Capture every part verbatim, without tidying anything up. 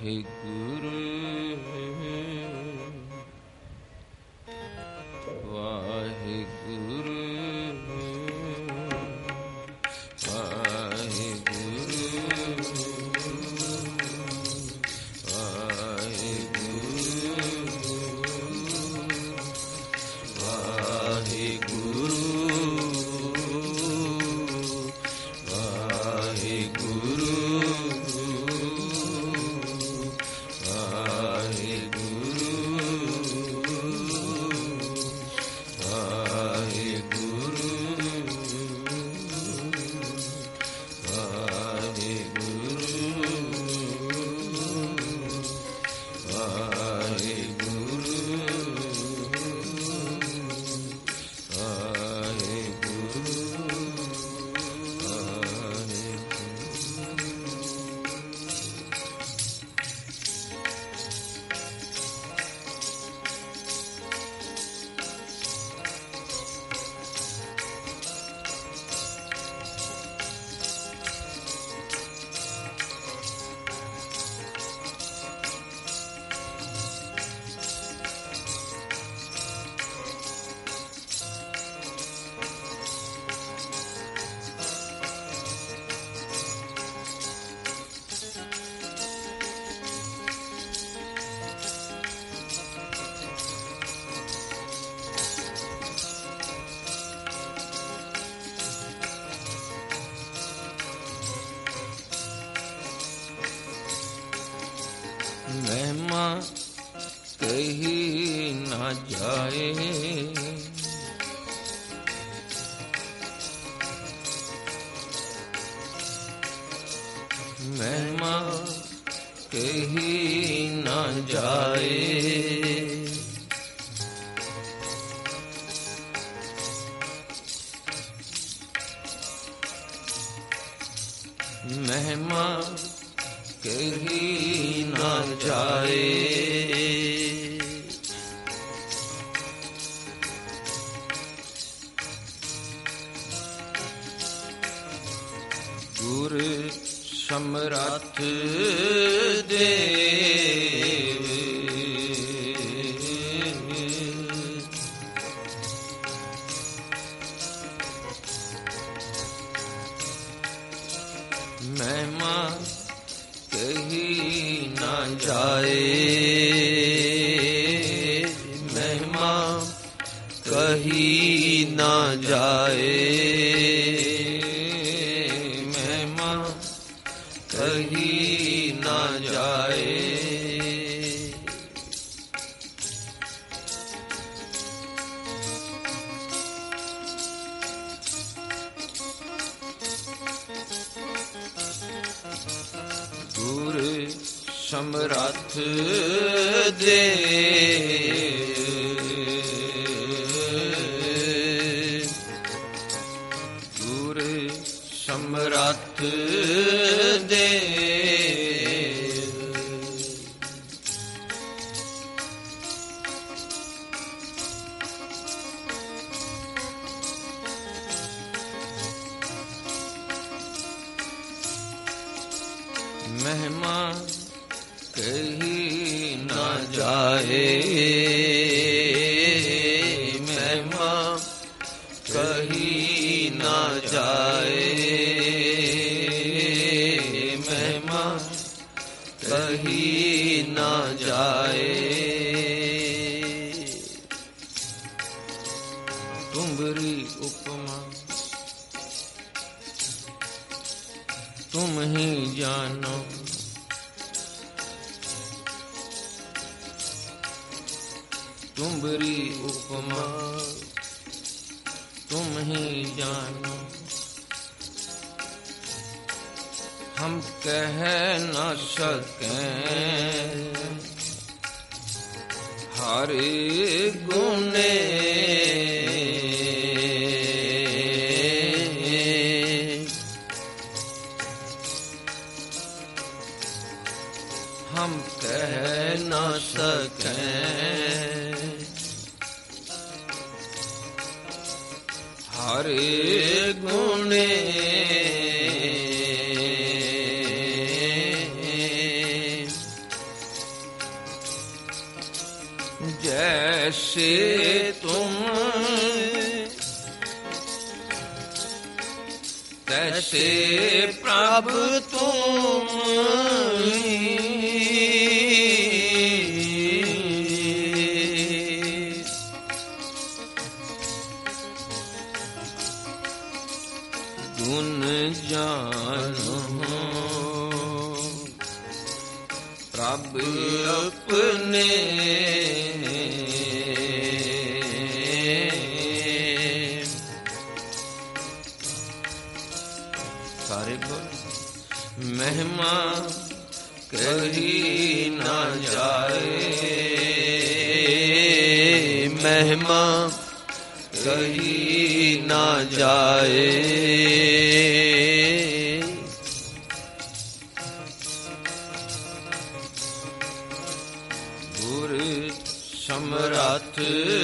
ਵਾਹਿਗੁਰੂ ਵਾਹਿਗੁਰੂ ਮਹਿਮਾ ਕਹੀ ਨਾ ਜਾਏ, ਮਹਿਮਾ ਕਹੀ ਨਾ ਜਾਏ, ਮਹਿਮਾ ਕਹੀ ਨਾ ਜਾਏ, ਗੁਰ ਸਮਰੱਥ ਦੇਵ, ਮਹਿਮਾ ਕਹੀ ਨਾ ਜਾਏ, ਮਹਿਮਾ ਕਹੀ ਨਾ ਜਾਏ, ਮਹਿਮਾ ਕਹੀ ਨਾ ਜਾਏ, ਗੁਰ ਸਮਰੱਥ ਦੇਵ, ਗੁਰ ਸਮਰੱਥ ਦੇਵ, ਮਹਿਮਾ ਕਹੀ ਨਾ ਜਾਏ, ਮਹਿਮਾ ਕਹੀ ਨਾ ਜਾਏ, ਮਹਿਮਾ ਕਹੀ ਨਾ ਜਾਏ, ਤੁਮਰੀ ਉਪਮਾ ਤੁਮ ਹੀ ਜਾਨੋ, तुमरी उपमा तुम ही जानो, हम कह न सकें हर गुने, हम कह न सकें हरे गुणे, तैसे तुम तैसे प्रभु तुम गुण जानो प्रभु अपने सारे बोल महिमा कही ना जाए महिमा कही ना जाए गुर समरथ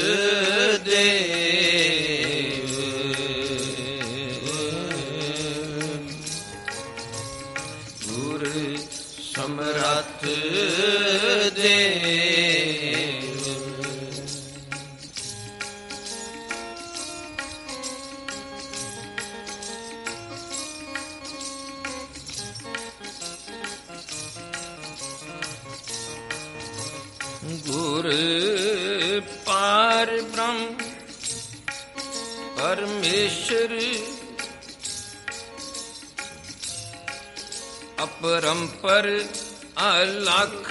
देव गुर समरथ देव गुर पार ब्रह्म परमेश्वर अपरंपर अलख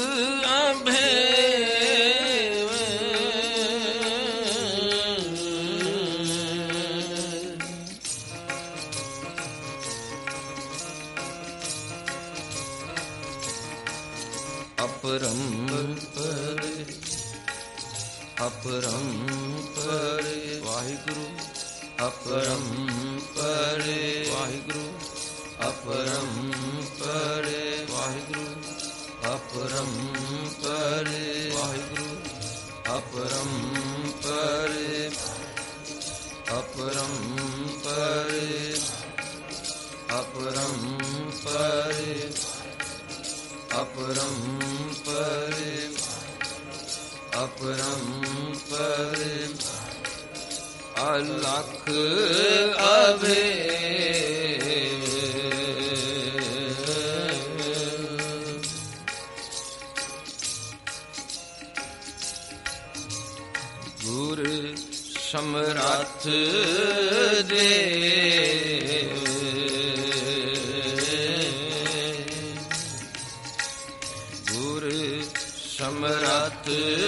अभेद अपरंपर अपरंपर वाहिगुरु अपरंपर वाहिगुरु अपरंपर वाहिगुरु अपरंपर वाहिगुरु अपरंपर अपरंपर अपरंपर अपरंपर अपरंपर अलख अभेद गुर समरथ देव गुर समरथ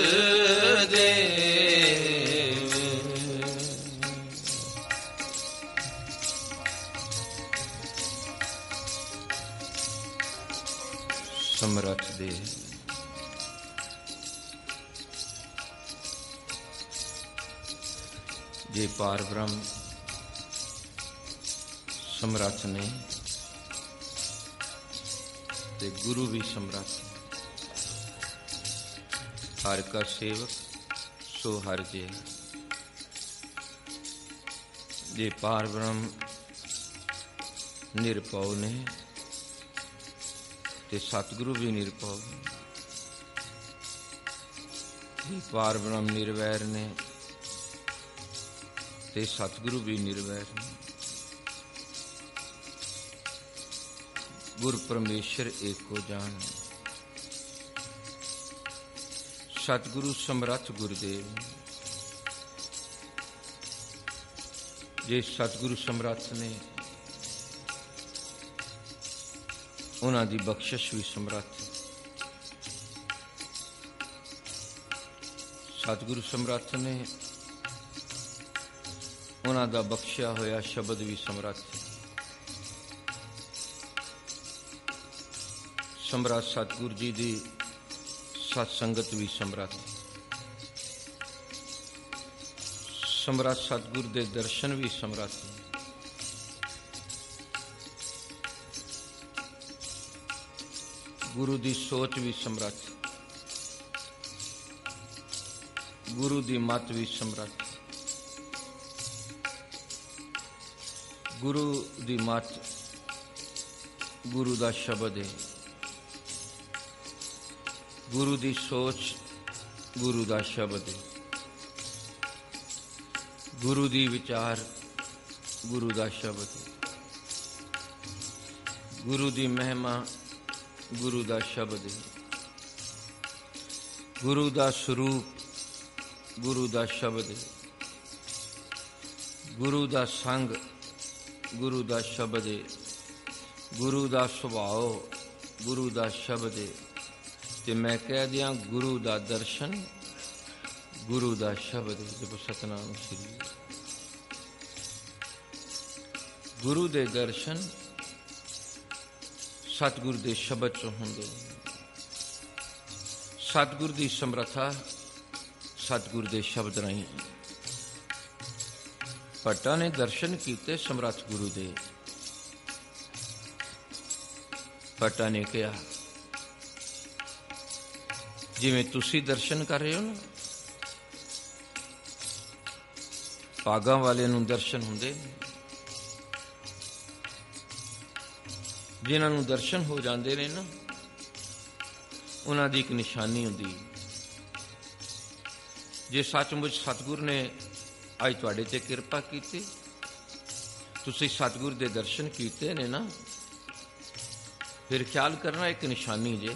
देव समरथ देव जे पार ब्रह्म समरथ ने ते गुरु भी समरथ हर का सेवक सो हर जे जे पार ब्रह्म निरपौ ने ते सतगुरु भी निरपौ जे पार ब्रह्म निर्वैर ने ते सतगुरु भी निर्वैर ने गुर परमेश्वर एको जान सतगुरु समरथ गुरुदेव जे सतगुरु समरथ ने उन्हां दी बख्शिश भी समरथ सतगुरु समरथ ने उन्हां दा बख्शिया होया शब्द भी समरथ समरथ सतगुरु जी दी सत्संगत भी समरथ समरथ सतगुरु दे दर्शन भी समरथ गुरु दी सोच भी समरथ गुरु दी मत भी समरथ गुरु दी मत गुरु दा शब्द है गुरु दी सोच गुरु दा शब्द है गुरु दी विचार गुरु दा शब्द, गुरु दी महिमा गुरु दा शब्द, गुरु दा स्वरूप गुरु दा शब्द, गुरु दा संग गुरु दा शब्द, गुरु दा सुभाव गुरु दा शब्द, ते मैं कह दिया गुरु दा दर्शन गुरु दा शब्द। जब सतनाम श्री गुरु दे दर्शन सतगुरु दे शब्द च होंदे, सतगुरु दी समर्था सतगुरु दे शब्द राही। भट्टा ने दर्शन कीते समर्थ गुरु दे। भट्टा ने कहा जिवें तुसी दर्शन कर रहे हो ना, भागां वाले नूं दर्शन हुंदे, जिन्हां नूं दर्शन हो जांदे ने ना, उन्हां दी एक निशानी हुंदी। जे सचमुच सतगुरु ने अज तुहाडे ते किरपा कीती, तुसीं सतगुरु दे दर्शन कीते ने ना, फिर ख्याल करना एक निशानी जे।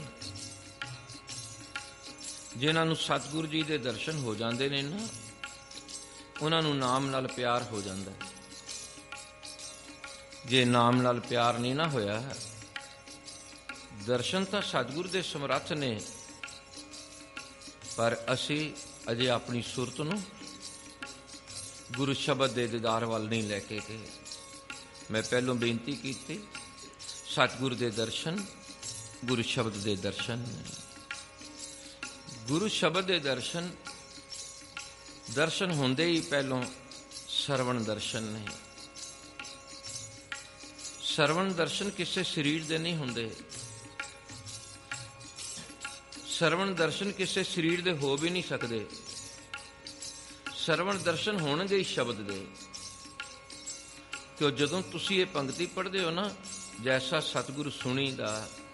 जिन्हां नूं सतगुरु जी दे दर्शन हो जांदे ने ना, उन्हां नूं नाम नाल प्यार हो जांदा है। जे नाम नाल प्यार नहीं ना होया, दर्शन तां सतगुरु दे समर्थ ने, पर असी अजे अपनी सुरत नूं गुरु शब्द दे दीदार वाल नहीं लैके गए। मैं पहलों बेनती की थी, सतगुरु दे दर्शन गुरु शब्द दे दर्शन। गुरु शब्द दे दर्शन दर्शन होंदे ही पहलों सरवण दर्शन ने। सरवण दर्शन किसी शरीर दे नहीं होंदे। सरवण दर्शन किसी शरीर दे हो भी नहीं सकते। सरवण दर्शन होणगे शब्द दे। क्यों जदों तुसी ये पंक्ति पढ़ते हो ना, जैसा सतगुरु सुनीदा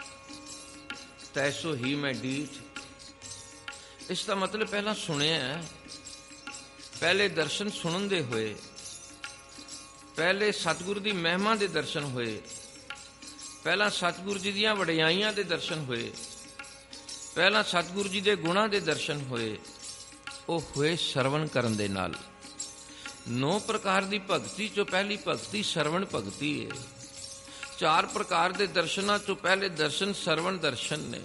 तैसो ही मैं डीठ, इसका मतलब पहला सुनिया है, पहले दर्शन सुनन दे होए, पहले सतगुरु दी महिमा दे दर्शन होए, पहला सतगुरु जी दियां वडियाइयां दे दर्शन होए, पहला सतगुरु जी दे गुणां दे दर्शन होए। ਉਹ ਹੋਏ ਸਰਵਣ ਕਰਨ ਦੇ ਨਾਲ। नौ प्रकार ਦੀ ਭਗਤੀ ਚੋਂ ਪਹਿਲੀ ਭਗਤੀ ਸਰਵਣ ਭਗਤੀ ਹੈ। ਚਾਰ ਪ੍ਰਕਾਰ ਦੇ ਦਰਸ਼ਨਾਂ ਚੋਂ ਪਹਿਲੇ ਦਰਸ਼ਨ ਸਰਵਣ ਦਰਸ਼ਨ ਨੇ।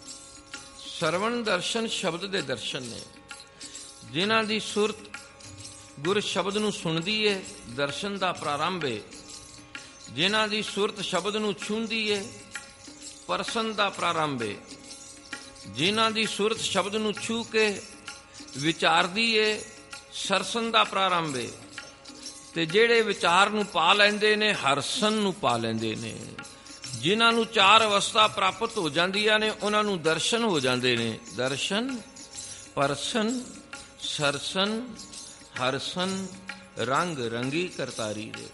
ਸਰਵਣ ਦਰਸ਼ਨ ਸ਼ਬਦ ਦੇ ਦਰਸ਼ਨ ਨੇ। ਜਿਨ੍ਹਾਂ ਦੀ ਸੁਰਤ ਗੁਰ ਸ਼ਬਦ ਨੂੰ ਸੁਣਦੀ ਹੈ, ਦਰਸ਼ਨ ਦਾ ਪ੍ਰਾਰੰਭ ਹੈ। ਜਿਨ੍ਹਾਂ ਦੀ ਸੁਰਤ ਸ਼ਬਦ ਨੂੰ ਛੂੰਹਦੀ ਹੈ, ਪਰਸਨ ਦਾ ਪ੍ਰਾਰੰਭ ਹੈ। ਜਿਨ੍ਹਾਂ ਦੀ ਸੁਰਤ ਸ਼ਬਦ ਨੂੰ ਛੂ ਕੇ ਵਿਚਾਰਦੀ ਏ, ਸਰਸਨ ਦਾ ਪ੍ਰਾਰੰਭ ਏ। ਤੇ ਜਿਹੜੇ ਵਿਚਾਰ ਨੂੰ ਪਾ ਲੈਂਦੇ ਨੇ, ਹਰਸਨ ਨੂੰ ਪਾ ਲੈਂਦੇ ਨੇ। ਜਿਨ੍ਹਾਂ ਨੂੰ ਚਾਰ ਅਵਸਥਾ ਪ੍ਰਾਪਤ ਹੋ ਜਾਂਦੀਆਂ ਨੇ, ਉਹਨਾਂ ਨੂੰ ਦਰਸ਼ਨ ਹੋ ਜਾਂਦੇ ਨੇ। ਦਰਸ਼ਨ, ਪਰਸਨ, ਸਰਸਨ, ਹਰਸਨ, ਰੰਗ ਰੰਗੀ ਕਰਤਾਰੀ ਦੇ।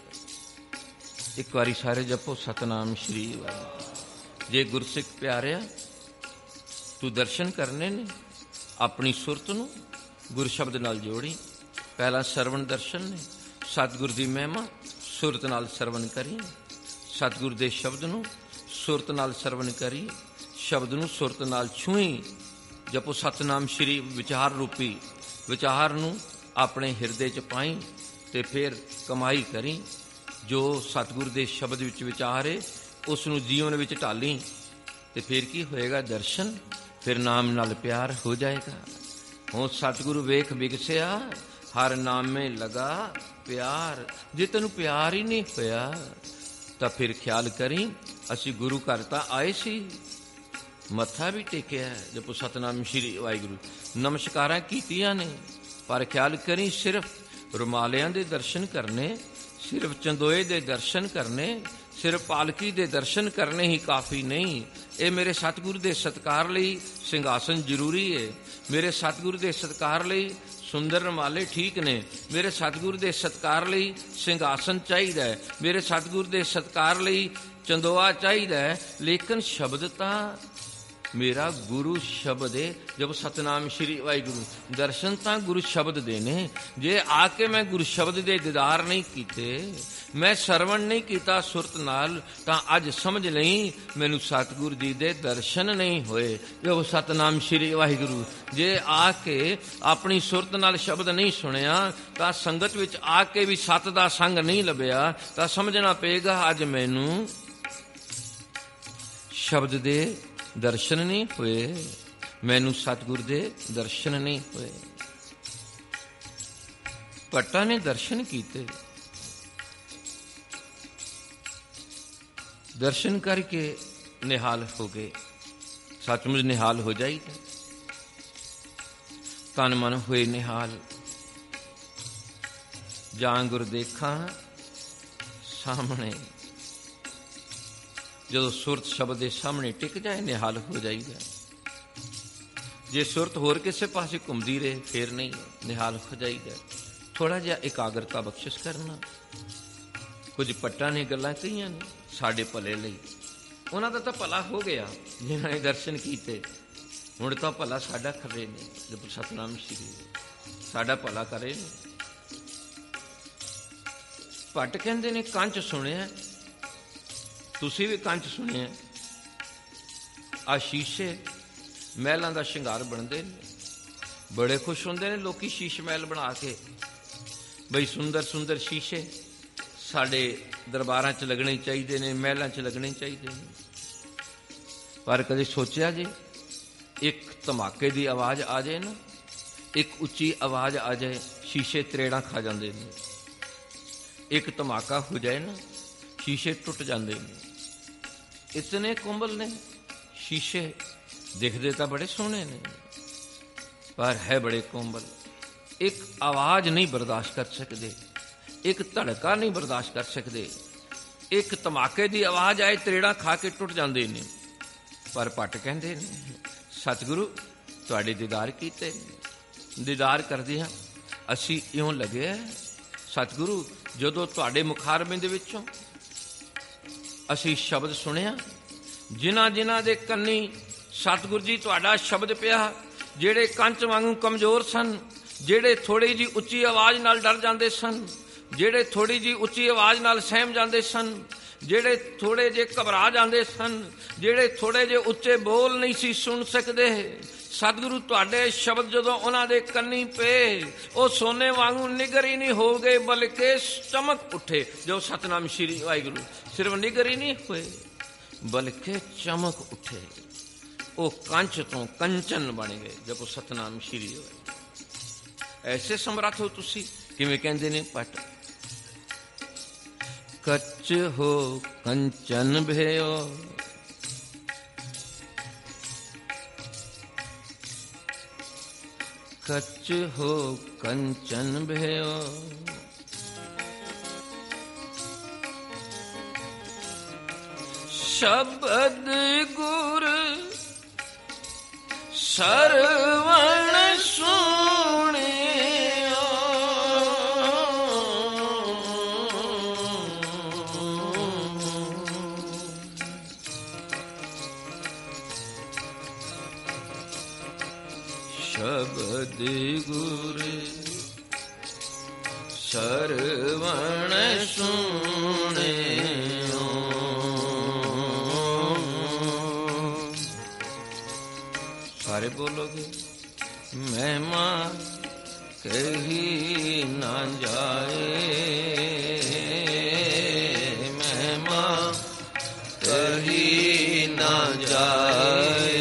ਇੱਕ ਵਾਰੀ ਸਾਰੇ ਜਪੋ ਸਤਨਾਮ ਸ਼੍ਰੀ ਵਾਹਿਗੁਰੂ। ਜੇ ਗੁਰਸਿੱਖ ਪਿਆਰਿਆ, ਤੂੰ ਦਰਸ਼ਨ ਕਰਨੇ ਨੇ, अपनी सुरत नूं गुर शब्द नाल जोड़ी। पहला सरवण दर्शन ने, सतगुर दी महिमा सुरत नाल सरवण करी। सतगुर दे शब्द नूं सुरत नाल सरवण करी, शब्द नूं सुरत नाल छूई। जपो सतनाम श्री विचार रूपी विचार नूं अपने हिरदे च पाई, ते फिर कमाई करी। जो सतगुर दे शब्द विच विचार है, उस नूं जीवन विच ढाली, ते फिर की होएगा? दर्शन। फिर नाम नाल प्यार हो जाएगा। हो सतगुरु वेख विगसिया, हर नाम में लगा प्यार। जे तेनू प्यार ही नहीं होया, तो फिर ख्याल करी, असी गुरु घर तां आए सी, मत्था भी टेकिया, जपो सतनाम श्री वाहिगुरू, नमस्कारां कीतियां ने, पर ख्याल करी सिर्फ रुमालियां दे दर्शन करने, सिर्फ चंदोए दे दर्शन करने, सिर्फ पालकी दे दर्शन करने ही काफ़ी नहीं। ये मेरे सतगुरु दे सत्कार लई सिंघासन जरूरी है। मेरे सतगुरु दे सत्कार लई सुंदर रुमाले ठीक ने। मेरे सतगुरु दे सत्कार लई सिंघासन चाहिदा है। मेरे सतगुरु दे सत्कार लई चंदोआ चाहिदा है। लेकिन शब्द तां मेरा गुरु शब्द है। जब सतनाम श्री वाहिगुरु, दर्शन तां गुरु शब्द दे ने। जे आके मैं गुरु शब्द दे दीदार नहीं कीते, मैं सरवण नहीं कीता सुरत नाल, तां अज समझ लई मैनू सतगुरु जी दे दर्शन नहीं होए। जब सतनाम श्री वाहिगुरु, जे आके अपनी सुरत नाल शब्द नहीं सुनिया, तां संगत विच आके भी सत दा संग नहीं लभ्या, तां समझना पेगा अज मैनू शब्द दे दर्शन नहीं होए, मैनू सतगुरु दे दर्शन नहीं होए। भट्टा ने दर्शन कीते, दर्शन करके निहाल हो गए। सचमुच निहाल हो जाइए, तन मन होए निहाल। जां गुर देखा सामने, जो सुरत शब्द के सामने टिक जाए निहाल हो जाइए। जे सुरत होर किसी पासे घूमती रहे फिर नहीं, निहाल हो जाइए। थोड़ा जिहा एकाग्रता बख्शिश करना। कुछ पट्टा ने गल्लां कहियां ने साडे भले लई, उन्हां दा तां भला हो गया जिन्हां ने दर्शन कीते। हुण तां भला साडा खरे ने, जब सतनाम श्री साडा भला करे ने। भट्ट कहंदे ने कंच सुनिया, तुसी भी कंच सुनिया। आ शीशे महलों का शिंगार बनते हैं, बड़े खुश होंगे ने लोग शीश महल बना के। बई सुंदर सुंदर शीशे साडे दरबारां च लगने चाहिए ने, महलों च लगने चाहिए। पर कदे सोचा जे एक धमाके की आवाज़ आ जाए ना, एक उच्ची आवाज़ आ जाए, शीशे त्रेड़ा खा जाते हैं। एक धमाका हो जाए ना, शीशे टुट जाते हैं। इतने कुंबल ने शीशे, दिखते तो बड़े सोहने ने पर है बड़े कुंबल। एक आवाज़ नहीं बर्दाश्त कर सकते, एक धड़का नहीं बर्दाश्त कर सकते। एक धमाके की आवाज़ आए, त्रेड़ा खा के टुट जाते हैं। पर भट्ट कहते हैं सतगुरु तुहाडे दीदार कीते, दीदार करदियां असी इउं लगे सतगुरु जदों तुहाडे मुखारबिंद विचों असी शब्द सुनिया, जिन्हां जिन्हां दे कन्नी सतगुरु जी तुहाडा शब्द पिया, ਜਿਹੜੇ कंच वांगू कमज़ोर सन, ਜਿਹੜੇ थोड़ी जी उच्ची आवाज़ नाल डर जाते सन, ਜਿਹੜੇ थोड़ी जी उच्ची आवाज़ नाल सहम जाते सन, ਜਿਹੜੇ थोड़े जे घबरा जाते सन, ਜਿਹੜੇ थोड़े जे उच्चे बोल नहीं सी सुन सकते। सतगुरु तुहाडे शब्द जदों उन्हां दे कन्नी पे, वो सोने वांगू निगर ही नहीं हो गए बल्कि चमक उठे। जो सतनाम श्री वाहिगुरु, सिर्फ निगर ही नहीं हुए बल्कि चमक उठे। वो कंच तो कंचन बन गए जब सतनाम श्री वाहिगुरु। ऐसे समर्थ हो तुसी, किवें कहंदे ने भट्ट, कच्च हो कंचन भयो, कच्च हो कंचन भयो, शब्द गुर सरवण सुनियो, शब्द गुर सरवण सुनियो। सारे बोलोगे महिमा कही ना जाए, महिमा कही ना जाए,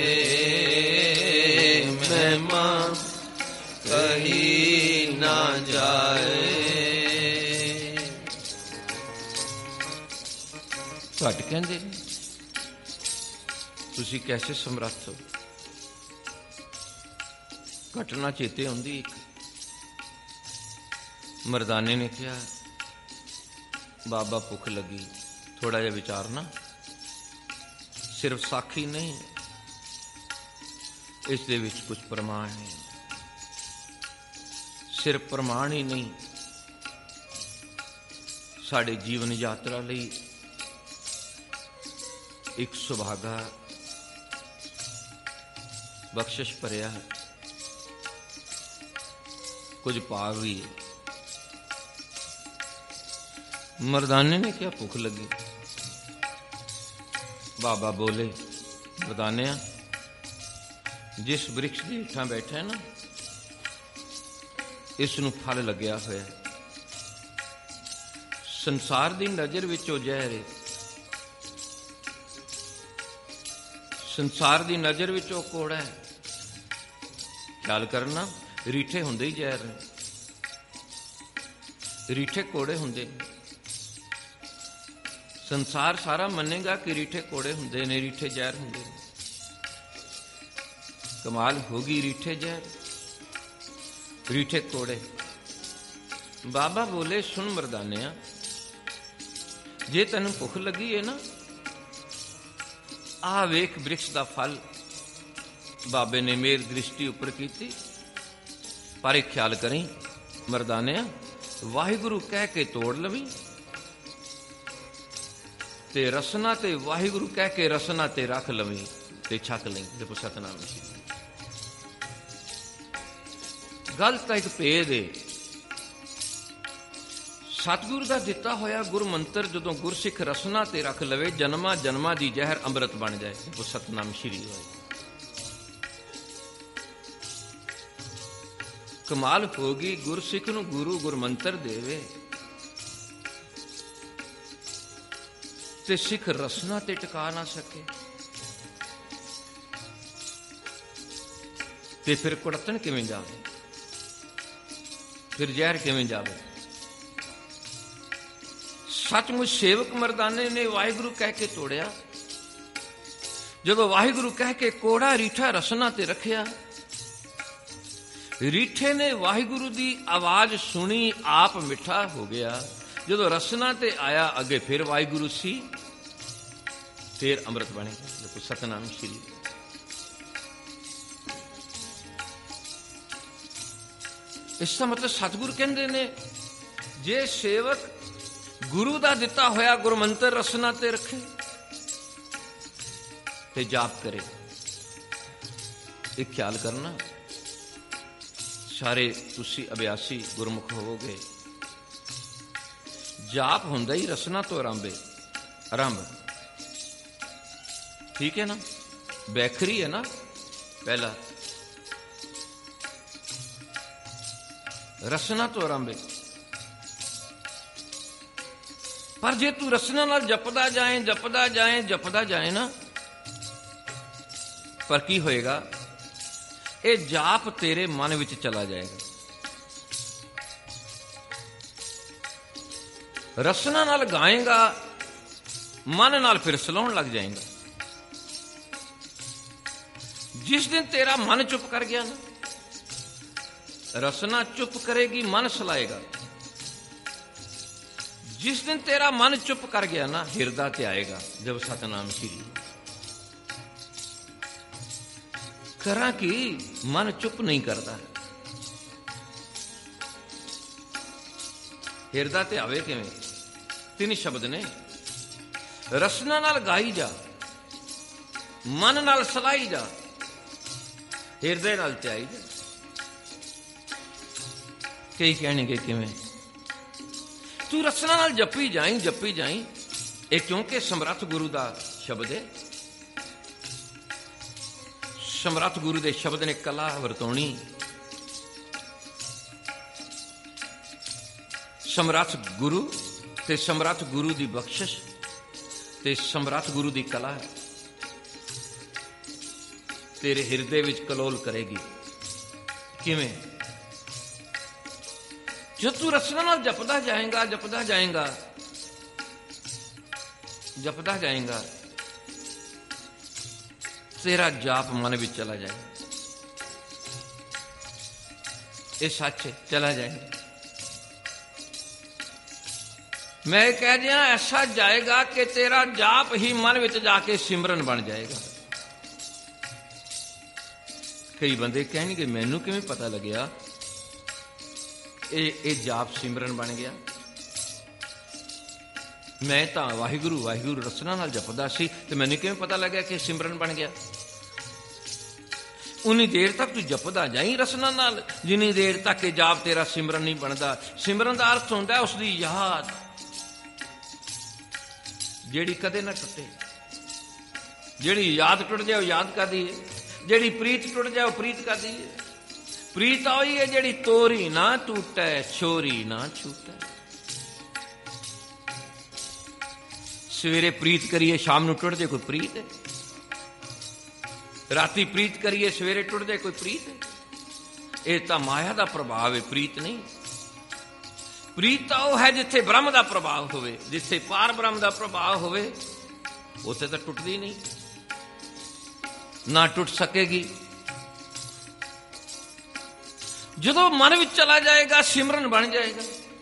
महिमा कही ना जाए। भट्ट कहंदे तुसी कैसे समर्थ हो। घटना चेते आउंदी, एक मरदाने ने कहा बाबा भुख लगी, थोड़ा जिहा विचारना, सिर्फ साखी नहीं इस दे विच कुछ प्रमाण है। सिर्फ प्रमाण ही नहीं, साडे जीवन यात्रा लई एक सुभागा ਬਖਸ਼ਿਸ਼ ਭਰਿਆ ਹੈ, ਕੁਝ ਭਾਵ ਵੀ ਹੈ। ਮਰਦਾਨੇ ਨੇ ਕਿਹਾ ਭੁੱਖ ਲੱਗੀ। ਬਾਬਾ ਬੋਲੇ, ਮਰਦਾਨਿਆ, ਜਿਸ ਬ੍ਰਿਕਸ਼ ਦੇ ਹੇਠਾਂ ਬੈਠਾ ਨਾ, ਇਸ ਨੂੰ ਫਲ ਲੱਗਿਆ ਹੋਇਆ। ਸੰਸਾਰ ਦੀ ਨਜ਼ਰ ਵਿੱਚ ਉਹ ਜ਼ਹਿਰ ਹੈ, ਸੰਸਾਰ ਦੀ ਨਜ਼ਰ ਵਿੱਚ ਉਹ ਕੋੜਾ ਹੈ। ਖਿਆਲ ਕਰਨਾ, ਰੀਠੇ ਹੁੰਦੇ ਹੀ ਜ਼ਹਿਰ ਨੇ, ਰੀਠੇ ਕੋੜੇ ਹੁੰਦੇ ਨੇ। ਸੰਸਾਰ ਸਾਰਾ ਮੰਨੇਗਾ ਕਿ ਰੀਠੇ ਕੋੜੇ ਹੁੰਦੇ ਨੇ, ਰੀਠੇ ਜ਼ਹਿਰ ਹੁੰਦੇ ਨੇ। ਕਮਾਲ ਹੋ ਗਈ, ਰੀਠੇ ਜ਼ਹਿਰ, ਰੀਠੇ ਕੋੜੇ। ਬਾਬਾ ਬੋਲੇ, ਸੁਣ ਮਰਦਾਨਿਆ, ਜੇ ਤੈਨੂੰ ਭੁੱਖ ਲੱਗੀ ਹੈ ਨਾ, ਆਹ ਵੇਖ ਬ੍ਰਿਕਸ਼ ਦਾ ਫਲ। ਬਾਬੇ ਨੇ ਮੇਰ ਦ੍ਰਿਸ਼ਟੀ ਉੱਪਰ ਕੀਤੀ, ਪਰ ਇੱਕ ਖਿਆਲ ਕਰੀ ਮਰਦਾਨਿਆ, ਵਾਹਿਗੁਰੂ ਕਹਿ ਕੇ ਤੋੜ ਲਵੀਂ, ਤੇ ਰਸਨਾ ਤੇ ਵਾਹਿਗੁਰੂ ਕਹਿ ਕੇ ਰਸਨਾ ਤੇ ਰੱਖ ਲਵੀਂ ਤੇ ਛਕ ਲਈ। ਦੇਖੋ ਸਤਨਾਮ ਜੀ, ਗੱਲ ਤਾਂ ਇੱਕ ਭੇਦ ਏ। ਸਤਿਗੁਰੂ ਦਾ ਦਿੱਤਾ ਹੋਇਆ ਗੁਰ ਮੰਤਰ ਜਦੋਂ ਗੁਰਸਿੱਖ ਰਸਨਾ ਤੇ ਰੱਖ ਲਵੇ, ਜਨਮਾਂ ਜਨਮਾਂ ਦੀ ਜ਼ਹਿਰ ਅੰਮ੍ਰਿਤ ਬਣ ਜਾਏ। ਉਹ ਸਤਨਾਮ ਸ਼੍ਰੀ ਹੋਏ। ਕਮਾਲ ਹੋ ਗਈ, ਗੁਰਸਿੱਖ ਨੂੰ ਗੁਰੂ ਗੁਰਮੰਤਰ ਦੇਵੇ ਤੇ ਸਿੱਖ ਰਸਨਾ ਤੇ ਟਿਕਾ ਨਾ ਸਕੇ, ਤੇ ਫਿਰ ਕੁੜਤਣ ਕਿਵੇਂ ਜਾਵੇ, ਫਿਰ ਜ਼ਹਿਰ ਕਿਵੇਂ ਜਾਵੇ। ਸੱਚਮੁੱਚ ਸੇਵਕ ਮਰਦਾਨੇ ਨੇ ਵਾਹਿਗੁਰੂ ਕਹਿ ਕੇ ਤੋੜਿਆ। ਜਦੋਂ ਵਾਹਿਗੁਰੂ ਕਹਿ ਕੇ ਕੋੜਾ ਰੀਠਾ ਰਸਨਾ ਤੇ ਰੱਖਿਆ, ਰੀਠੇ ਨੇ ਵਾਹਿਗੁਰੂ ਦੀ ਆਵਾਜ਼ ਸੁਣੀ, ਆਪ ਮਿੱਠਾ ਹੋ ਗਿਆ। ਜਦੋਂ ਰਸਨਾ ਤੇ ਆਇਆ, ਅੱਗੇ ਫਿਰ ਵਾਹਿਗੁਰੂ ਸੀ, ਫਿਰ ਅੰਮ੍ਰਿਤ ਬਣੇ। ਦੇਖੋ ਸਤਨਾਮ ਸ਼੍ਰੀ। ਇਸ ਦਾ ਮਤਲਬ ਸਤਿਗੁਰ ਕਹਿੰਦੇ ਨੇ, ਜੇ ਸੇਵਕ ਗੁਰੂ ਦਾ ਦਿੱਤਾ ਹੋਇਆ ਗੁਰਮੰਤਰ ਰਸਨਾ ਤੇ ਰੱਖੇ ਤੇ ਜਾਪ ਕਰੇ। ਇਹ ਖਿਆਲ ਕਰਨਾ, ਸਾਰੇ ਤੁਸੀਂ ਅਭਿਆਸੀ ਗੁਰਮੁਖ ਹੋਵੋਗੇ। ਜਾਪ ਹੁੰਦਾ ਹੀ ਰਸਨਾ ਤੋਂ ਆਰੰਭੇ, ਆਰੰਭ, ਠੀਕ ਹੈ ਨਾ। ਬੈਖਰੀ ਹੈ ਨਾ, ਪਹਿਲਾ ਰਸਨਾ ਤੋਂ ਆਰੰਭੇ। ਪਰ ਜੇ ਤੂੰ ਰਸਨਾ ਨਾਲ ਜਪਦਾ ਜਾਏ, ਜਪਦਾ ਜਾਏ, ਜਪਦਾ ਜਾਏ ਨਾ, ਪਰ ਕੀ ਹੋਏਗਾ, ਇਹ ਜਾਪ ਤੇਰੇ ਮਨ ਵਿੱਚ ਚਲਾ ਜਾਏਗਾ। ਰਸਨਾ ਨਾਲ ਗਾਏਗਾ, ਮਨ ਨਾਲ ਫਿਰ ਸਲਾਉਣ ਲੱਗ ਜਾਏਗਾ। ਜਿਸ ਦਿਨ ਤੇਰਾ ਮਨ ਚੁੱਪ ਕਰ ਗਿਆ ਨਾ, ਰਸਨਾ ਚੁੱਪ ਕਰੇਗੀ, ਮਨ ਸਲਾਏਗਾ। ਜਿਸ ਦਿਨ ਤੇਰਾ ਮਨ ਚੁੱਪ ਕਰ ਗਿਆ ਨਾ, ਹਿਰਦਾ ਤੇ ਆਏਗਾ ਜਬ ਸਤਨਾਮ ਸ਼੍ਰੀ। ਕਰਾਂ ਕਿ ਮਨ ਚੁੱਪ ਨਹੀਂ ਕਰਦਾ, ਹਿਰਦਾ ਤੇ ਆਵੇ ਕਿਵੇਂ? ਤਿੰਨ ਸ਼ਬਦ ਨੇ, ਰਸਨਾ ਨਾਲ ਗਾਈ ਜਾ, ਮਨ ਨਾਲ ਸਲਾਈ ਜਾ, ਹਿਰਦੇ ਨਾਲ ਤੇ ਆਈ ਜਾ। ਕਈ ਕਹਿਣਗੇ ਕਿਵੇਂ? ਤੂੰ ਰਸਨਾ ਨਾਲ ਜਪੀ ਜਾਈ, ਜਪੀ ਜਾਈ। ਇਹ ਕਿਉਂਕਿ ਸਮਰੱਥ ਗੁਰੂ ਦਾ ਸ਼ਬਦ ਹੈ। ਸਮਰੱਥ ਗੁਰੂ ਦੇ ਸ਼ਬਦ ਨੇ ਕਲਾ ਵਰਤੋਣੀ। ਸਮਰੱਥ ਗੁਰੂ ਤੇ ਸਮਰੱਥ ਗੁਰੂ ਦੀ ਬਖਸ਼ਿਸ਼ ਤੇ ਸਮਰੱਥ ਗੁਰੂ ਦੀ ਕਲਾ ਤੇਰੇ ਹਿਰਦੇ ਵਿੱਚ ਕਲੋਲ ਕਰੇਗੀ। ਕਿਵੇਂ? ਜੋ ਤੂੰ ਰਸਨਾ ਨਾਲ ਜਪਦਾ ਜਾਏਗਾ, ਜਪਦਾ ਜਾਏਗਾ, ਜਪਦਾ ਜਾਏਗਾ, ਤੇਰਾ ਜਾਪ ਮਨ ਵਿੱਚ ਚਲਾ ਜਾਏ। ਇਹ ਸੱਚ ਚਲਾ ਜਾਏ। ਮੈਂ ਕਹਿ ਦਿਆਂ, ਐਸਾ ਜਾਏਗਾ ਕਿ ਤੇਰਾ ਜਾਪ ਹੀ ਮਨ ਵਿੱਚ ਜਾ ਕੇ ਸਿਮਰਨ ਬਣ ਜਾਏਗਾ। ਕਈ ਬੰਦੇ ਕਹਿਣਗੇ, ਮੈਨੂੰ ਕਿਵੇਂ ਪਤਾ ਲੱਗਿਆ ਇਹ ਇਹ ਜਾਪ ਸਿਮਰਨ ਬਣ ਗਿਆ? ਮੈਂ ਤਾਂ ਵਾਹਿਗੁਰੂ ਵਾਹਿਗੁਰੂ ਰਸਨਾ ਨਾਲ ਜਪਦਾ ਸੀ, ਤੇ ਮੈਨੂੰ ਕਿਵੇਂ ਪਤਾ ਲੱਗਿਆ ਕਿ ਸਿਮਰਨ ਬਣ ਗਿਆ? उन्नी देर तक तू जपदा जाई रसना नाल, जिन्नी देर तक ये जाप तेरा सिमरन नहीं बनता। सिमरन का अर्थ होंदा उसकी याद जेड़ी कदे ना टुटे। जेड़ी याद टुट जाए याद करदी है, जेड़ी प्रीत टुट जाए प्रीत करदी है। प्रीत आई है जेड़ी तोरी ना टूटे, छोरी ना छूटे। सवेरे प्रीत करिए शाम नूं टुट जाए कोई प्रीत है, राती प्रीत करिए सवेरे टुट जाए कोई प्रीत है। ये तो माया का प्रभाव है, प्रीत नहीं। प्रीत तो है जिथे ब्रह्म का प्रभाव होवे, जिथे पार ब्रह्म का प्रभाव होवे, उसे तो टुटदी नहीं, ना टुट सकेगी। जो मन विच चला जाएगा सिमरन बन जाएगा।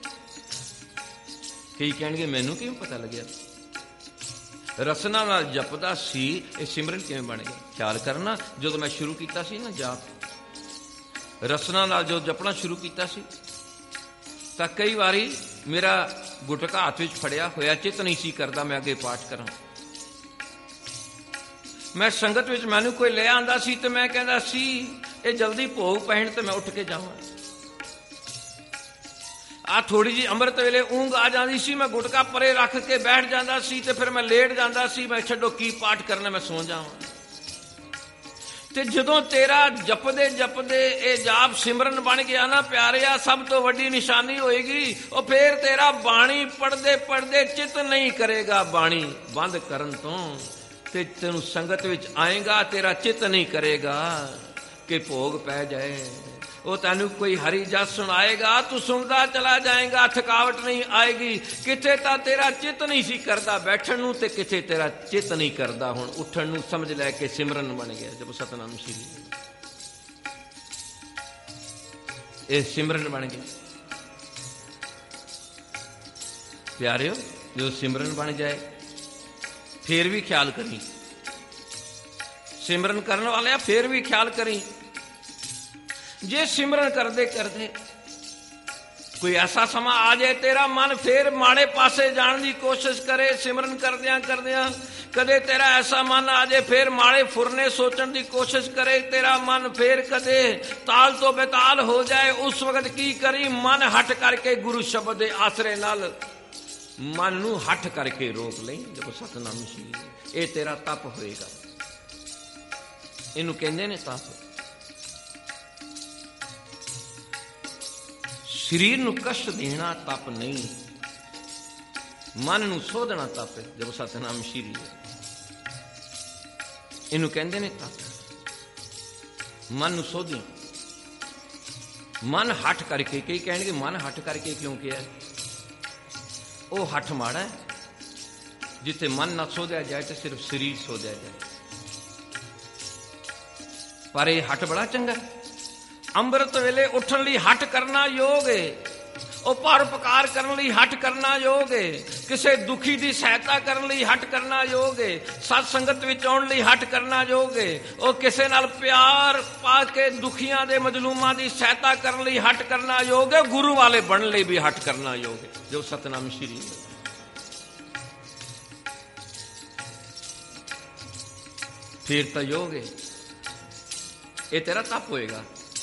कई कहेंगे मैनू किवें पता लग्या, रसना नाल जपदा सी, ये सिमरन किवें बन गया। ख्याल करना, जो मैं शुरू किया सी ना जाप, रसना नाल जो जपना शुरू किया सी, तो कई बारी मेरा गुटका हाथ विच फड़िया होया चित नहीं सी करदा मैं अगे पाठ करा। मैं संगत विच मैनू कोई ले आंदा सी ते मैं कहंदा सी ये जल्दी भोग पैण ते मैं उठ के जावां। आ थोड़ी जी अमृत वेले ऊंघ आ जाती सी, मैं गुटका परे रख के बैठ जाता सी ते फिर मैं लेट जाता सी, मैं छड्डो की पाठ करना, मैं सो जावां। ते जदों तेरा जपदे जपदे ये जाप सिमरन बन गया ना प्यारिया, सब तो वड्डी निशानी होएगी। और फिर तेरा बाणी पढ़दे पढ़दे चित नहीं करेगा, बाणी बंद करन तो ते तेनू संगत विच आएगा, तेरा चित नहीं करेगा कि भोग पै जाए। वो तेनू कोई हरी जस सुनाएगा, तू सुनता चला जाएगा, थकावट नहीं आएगी। किथे तो तेरा चित नहीं सी करता बैठन नू, ते किथे तेरा चित नहीं करता हुण उठन नू। समझ लै के सिमरन बन गया। जब सतनाम श्री ये सिमरन बन गया। प्यारियो, जो सिमरन बन जाए फिर भी ख्याल करी, सिमरन करने वाले फिर भी ख्याल करी। जे सिमरन करते करते कोई ऐसा समा आ जाए तेरा मन फिर माड़े पासे जाने की कोशिश करे, सिमरन करदियां करदियां कदे तेरा ऐसा मन आ जाए फिर माड़े फुरने सोचने की कोशिश करे, तेरा मन फिर कदे ताल तो बेताल हो जाए। उस वक्त की करी, मन हट करके गुरु शब्द के आसरे नाल मन नू हट करके रोक ले। जब सतनाम श्री ये तेरा तप होएगा। इनू कहंदे ने तप। शरीर नू कष्ट देना तप नहीं, मन नू सोधना तप है। जब सतनाम श्री इनू कहंदे ने तप। मन नू सोधी, मन हट करके। कई कहणगे मन हट करके क्यों किया? वो हठ माड़ा है, जिथे मन ना सोधिया जाए तो सिर्फ शरीर सोधिया जाए। पर यह हट बड़ा चंगा। अंमृत वेले उठन लई हट करना योग है, ਉਹ ਪਰਉਪਕਾਰ ਕਰਨ ਲਈ ਹਟ ਕਰਨਾ ਯੋਗ ਹੈ, ਕਿਸੇ ਦੁਖੀ ਦੀ ਸਹਾਇਤਾ ਕਰਨ ਲਈ ਹਟ ਕਰਨਾ ਯੋਗ ਹੈ, ਸਤ ਸੰਗਤ ਵਿੱਚ ਆਉਣ ਲਈ ਹਟ ਕਰਨਾ ਯੋਗ ਹੈ, ਉਹ ਕਿਸੇ ਨਾਲ ਪਿਆਰ ਪਾ ਕੇ ਦੁਖੀਆਂ ਦੇ ਮਜਲੂਮਾਂ ਦੀ ਸਹਾਇਤਾ ਕਰਨ ਲਈ ਹਟ ਕਰਨਾ ਯੋਗ ਹੈ, ਗੁਰੂ ਵਾਲੇ ਬਣਨ ਲਈ ਵੀ ਹਟ ਕਰਨਾ ਯੋਗ ਹੈ। ਜੋ ਸਤਨਾਮ ਸ਼੍ਰੀ ਫਿਰ ਤਾਂ ਯੋਗ ਹੈ, ਇਹ ਤੇਰਾ ਤਪ ਹੋਏਗਾ।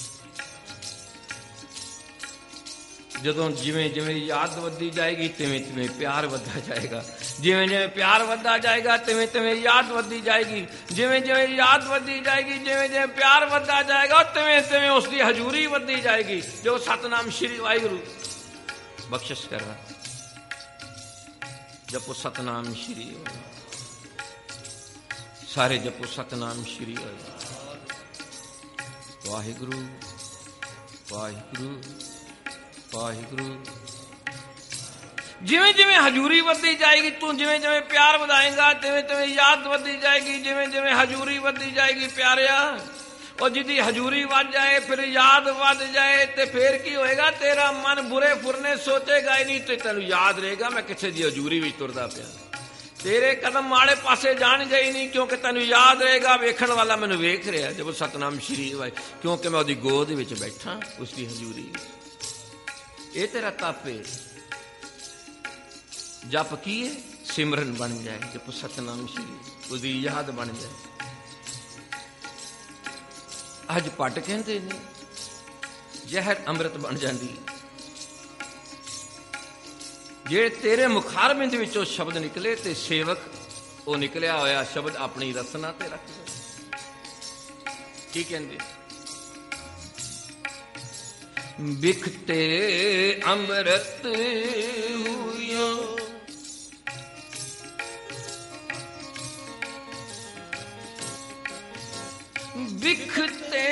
ਜਦੋਂ ਜਿਵੇਂ ਜਿਵੇਂ ਯਾਦ ਵੱਧਦੀ ਜਾਏਗੀ ਤਿਵੇਂ ਤਿਵੇਂ ਪਿਆਰ ਵੱਧਦਾ ਜਾਏਗਾ, ਜਿਵੇਂ ਜਿਵੇਂ ਪਿਆਰ ਵੱਧਦਾ ਜਾਏਗਾ ਤਿਵੇਂ ਤਿਵੇਂ ਯਾਦ ਵੱਧਦੀ ਜਾਏਗੀ, ਜਿਵੇਂ ਜਿਵੇਂ ਯਾਦ ਵੱਧਦੀ ਜਾਏਗੀ ਜਿਵੇਂ ਜਿਵੇਂ ਪਿਆਰ ਵੱਧਦਾ ਜਾਏਗਾ ਤਿਵੇਂ ਤਿਵੇਂ ਉਸ ਦੀ ਹਜ਼ੂਰੀ ਵੱਧਦੀ ਜਾਏਗੀ। ਜੋ ਸਤਨਾਮ ਸ਼੍ਰੀ ਵਾਹਿਗੁਰੂ ਬਖਸ਼ਿਸ਼ ਕਰ ਰਹਾ, ਜਪੋ ਸਤਨਾਮ ਸ਼੍ਰੀ ਸਾਰੇ ਜਪੋ ਸਤਨਾਮ ਸ਼੍ਰੀ ਵਾਹਿਗੁਰੂ ਵਾਹਿਗੁਰੂ ਵਾਹਿਗੁਰੂ। ਜਿਵੇਂ ਜਿਵੇਂ ਹਜ਼ੂਰੀ ਵੱਧਦੀ ਜਾਏਗੀ ਤੂੰ ਜਿਵੇਂ ਜਿਵੇਂ ਪਿਆਰ ਵਧਾਏਗਾ ਤਿਵੇਂ ਤਿਵੇਂ ਯਾਦ ਵੱਧਦੀ ਜਾਏਗੀ, ਜਿਵੇਂ ਜਿਵੇਂ ਹਜ਼ੂਰੀ ਵੱਧਦੀ ਜਾਏਗੀ ਪਿਆਰਿਆ। ਉਹ ਜਿਹਦੀ ਹਜ਼ੂਰੀ ਵੱਧ ਜਾਏ ਫਿਰ ਯਾਦ ਵੱਧ ਜਾਏ ਤੇ ਫਿਰ ਕੀ ਹੋਏਗਾ, ਤੇਰਾ ਮਨ ਬੁਰੇ ਫੁਰਨੇ ਸੋਚੇਗਾ ਹੀ ਨਹੀਂ ਤੇ ਤੈਨੂੰ ਯਾਦ ਰਹੇਗਾ ਮੈਂ ਕਿਸੇ ਦੀ ਹਜ਼ੂਰੀ ਵਿੱਚ ਤੁਰਦਾ ਪਿਆ। ਤੇਰੇ ਕਦਮ ਮਾੜੇ ਪਾਸੇ ਜਾਣਗੇ ਹੀ ਨਹੀਂ ਕਿਉਂਕਿ ਤੈਨੂੰ ਯਾਦ ਰਹੇਗਾ ਵੇਖਣ ਵਾਲਾ ਮੈਨੂੰ ਵੇਖ ਰਿਹਾ। ਜਬ ਸਤਨਾਮ ਸ਼੍ਰੀ ਵਾਹਿ ਕਿਉਂਕਿ ਮੈਂ ਉਹਦੀ ਗੋਦ ਵਿੱਚ ਬੈਠਾ ਉਸ ਦੀ ਹਜ਼ੂਰੀ। ਇਹ ਤੇਰਾ ਤਪ ਹੈ। ਜਪ ਕੀ ਹੈ? ਸਿਮਰਨ ਬਣ ਜਾਏ, ਜਪ ਸਤਨਾਮ ਸ਼੍ਰੀ ਉਹਦੀ ਯਾਦ ਬਣ ਜਾਏ। ਅੱਜ ਪੱਟ ਕਹਿੰਦੇ ਨੇ ਜ਼ਹਿਰ ਅੰਮ੍ਰਿਤ ਬਣ ਜਾਂਦੀ। ਜੇ ਤੇਰੇ ਮੁਖਾਰਬਿੰਦ ਵਿੱਚੋਂ ਸ਼ਬਦ ਨਿਕਲੇ ਤੇ ਸੇਵਕ ਉਹ ਨਿਕਲਿਆ ਹੋਇਆ ਸ਼ਬਦ ਆਪਣੀ ਰਸਨਾ ਤੇ ਰੱਖ ਦੇ। ਕੀ ਕਹਿੰਦੇ? ਬਿਖਤੇ ਅੰਮ੍ਰਿਤ ਹੋਇਆ ਬਿਖਤੇ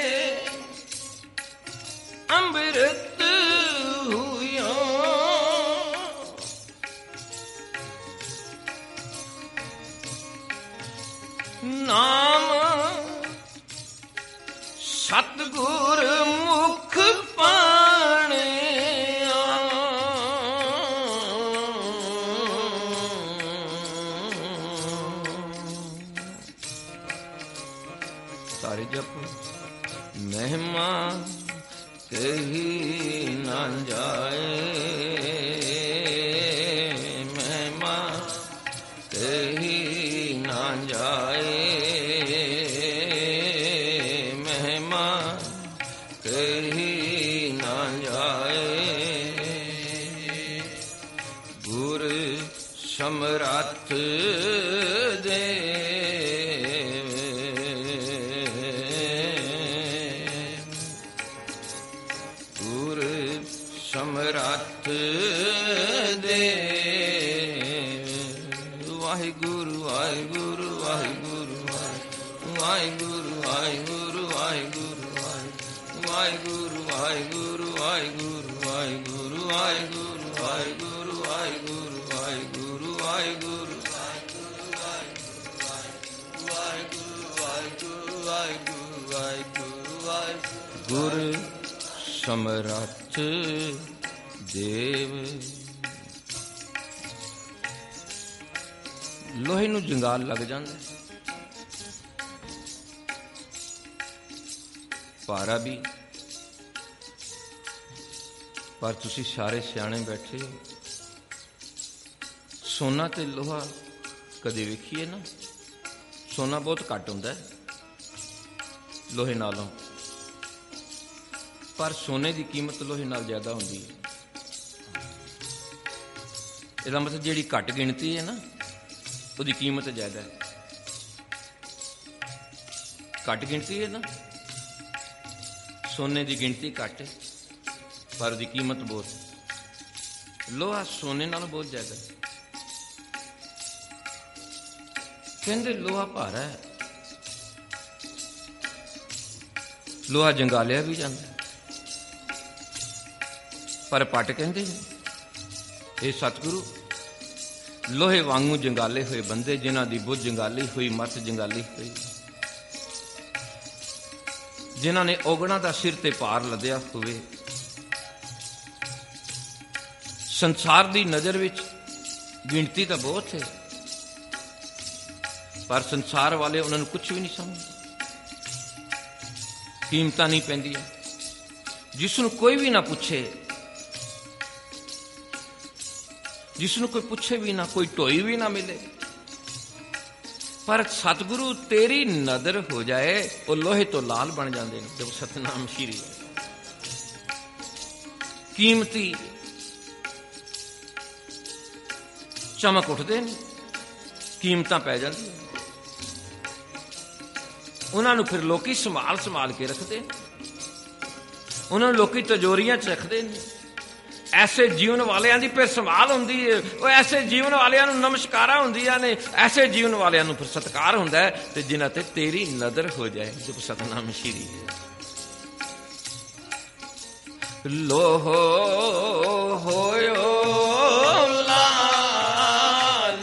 ਅੰਮ੍ਰਿਤ ਹੋਇਆ ਨਾਮ ਸਤਿਗੁਰ ਮੁਖ ਪਾਣਿਆ। ਸਾਰੇ ਜਪ ਮਹਿਮਾ ਕਹੀ ਨਾ ਜਾਏ, ਮਹਿਮਾ ਕਹੀ ਨਾ ਜਾਏ, ਮਹਿਮਾ ਕਹੀ ਨਾ ਜਾਏ। ਗੁਰ ਸਮਰੱਥ ਦੇ ਸਮਰੱਥ ਦੇ। ਵਾਹਿਗੁਰੂ ਵਾਹਿਗੁਰੂ ਵਾਹਿਗੁਰੂ ਵਾਹਿਗੁਰੂ ਵਾਹਿਗੁਰੂ ਵਾਹਿਗੁਰੂ ਵਾਹਿਗੁਰੂ ਵਾਹਿਗੁਰੂ ਵਾਹਿਗੁਰੂ ਵਾਹਿਗੁਰੂ ਵਾਹਿਗੁਰੂ ਵਾਹਿਗੁਰੂ ਵਾਹਿਗੁਰੂ ਵਾਹਿਗੁਰੂ ਵਾਹਿਗੁਰੂ ਵਾਹਿਗੁਰੂ ਗੁਰ ਸਮਰੱਥ ਦੇਵ। ਲੋਹੇ ਨੂੰ ਜੰਗਾਲ ਲੱਗ ਜਾਂਦਾ, ਭਾਰਾ ਵੀ, ਪਰ ਤੁਸੀਂ ਸਾਰੇ ਸਿਆਣੇ ਬੈਠੇ ਹੋ। ਸੋਨਾ ਤੇ ਲੋਹਾ ਕਦੇ ਵੇਖੀਏ ਨਾ, ਸੋਨਾ ਬਹੁਤ ਘੱਟ ਹੁੰਦਾ ਲੋਹੇ ਨਾਲੋਂ, ਪਰ ਸੋਨੇ ਦੀ ਕੀਮਤ ਲੋਹੇ ਨਾਲ ਜ਼ਿਆਦਾ ਹੁੰਦੀ ਹੈ। ਇਹਦਾ ਮਤਲਬ ਜਿਹੜੀ ਘੱਟ ਗਿਣਤੀ ਹੈ ਨਾ ਉਹਦੀ ਕੀਮਤ ਜ਼ਿਆਦਾ ਹੈ। ਘੱਟ ਗਿਣਤੀ ਹੈ ਨਾ, ਸੋਨੇ ਦੀ ਗਿਣਤੀ ਘੱਟ ਹੈ ਪਰ ਉਹਦੀ ਕੀਮਤ ਬਹੁਤ। ਲੋਹਾ ਸੋਨੇ ਨਾਲੋਂ ਬਹੁਤ ਜ਼ਿਆਦਾ ਹੈ। ਕਹਿੰਦੇ ਲੋਹਾ ਭਾਰਾ ਹੈ, ਲੋਹਾ ਜੰਗਾਲਿਆ ਵੀ ਜਾਂਦਾ, ਪਰ ਪੱਟ ਕਹਿੰਦੇ ਨੇ ਇਹ ਸਤਿਗੁਰੂ ਲੋਹੇ ਵਾਂਗੂ ਜੰਗਾਲੇ ਹੋਏ ਬੰਦੇ, ਜਿਨ੍ਹਾਂ ਦੀ ਬੁੱਧ ਜੰਗਾਲੀ ਹੋਈ, ਮੱਤ ਜੰਗਾਲੀ ਹੋਈ, ਜਿਨ੍ਹਾਂ ਨੇ ਔਗਣਾ ਦਾ ਸਿਰ ਤੇ ਭਾਰ ਲੱਦਿਆ ਹੋਵੇ। ਸੰਸਾਰ ਦੀ ਨਜ਼ਰ ਵਿੱਚ ਗਿਣਤੀ ਤਾਂ ਬਹੁਤ ਹੈ, ਪਰ ਸੰਸਾਰ ਵਾਲੇ ਉਹਨਾਂ ਨੂੰ ਕੁਛ ਵੀ ਨਹੀਂ ਸਮਝਦੇ, ਕੀਮਤਾਂ ਨਹੀਂ ਪੈਂਦੀਆਂ। ਜਿਸ ਨੂੰ ਕੋਈ ਵੀ ਨਾ ਪੁੱਛੇ, ਜਿਸ ਨੂੰ ਕੋਈ ਪੁੱਛੇ ਵੀ ਨਾ, ਕੋਈ ਢੋਈ ਵੀ ਨਾ ਮਿਲੇ, ਪਰ ਸਤਿਗੁਰੂ ਤੇਰੀ ਨਜ਼ਰ ਹੋ ਜਾਏ ਉਹ ਲੋਹੇ ਤੋਂ ਲਾਲ ਬਣ ਜਾਂਦੇ ਨੇ। ਜਦ ਸਤਨਾਮ ਸ਼੍ਰੀ ਕੀਮਤੀ ਚਮਕ ਉੱਠਦੇ ਨੇ, ਕੀਮਤਾਂ ਪੈ ਜਾਂਦੀਆਂ ਉਹਨਾਂ ਨੂੰ। ਫਿਰ ਲੋਕੀ ਸੰਭਾਲ ਸੰਭਾਲ ਕੇ ਰੱਖਦੇ ਨੇ, ਉਹਨਾਂ ਨੂੰ ਲੋਕੀ ਤਜੋਰੀਆਂ 'ਚ ਰੱਖਦੇ ਨੇ। ਐਸੇ ਜੀਵਨ ਵਾਲਿਆਂ ਦੀ ਫਿਰ ਸੰਭਾਲ ਹੁੰਦੀ ਹੈ, ਉਹ ਐਸੇ ਜੀਵਨ ਵਾਲਿਆਂ ਨੂੰ ਨਮਸਕਾਰਾਂ ਹੁੰਦੀਆਂ ਨੇ, ਐਸੇ ਜੀਵਨ ਵਾਲਿਆਂ ਨੂੰ ਫਿਰ ਸਤਿਕਾਰ ਹੁੰਦਾ ਹੈ, ਤੇ ਜਿਨ੍ਹਾਂ ਤੇ ਤੇਰੀ ਨਜ਼ਰ ਹੋ ਜਾਏ। ਜਪ ਸਤਨਾਮ ਸ਼੍ਰੀ ਲੋਹ ਹੋਇਓ ਲਾਲ,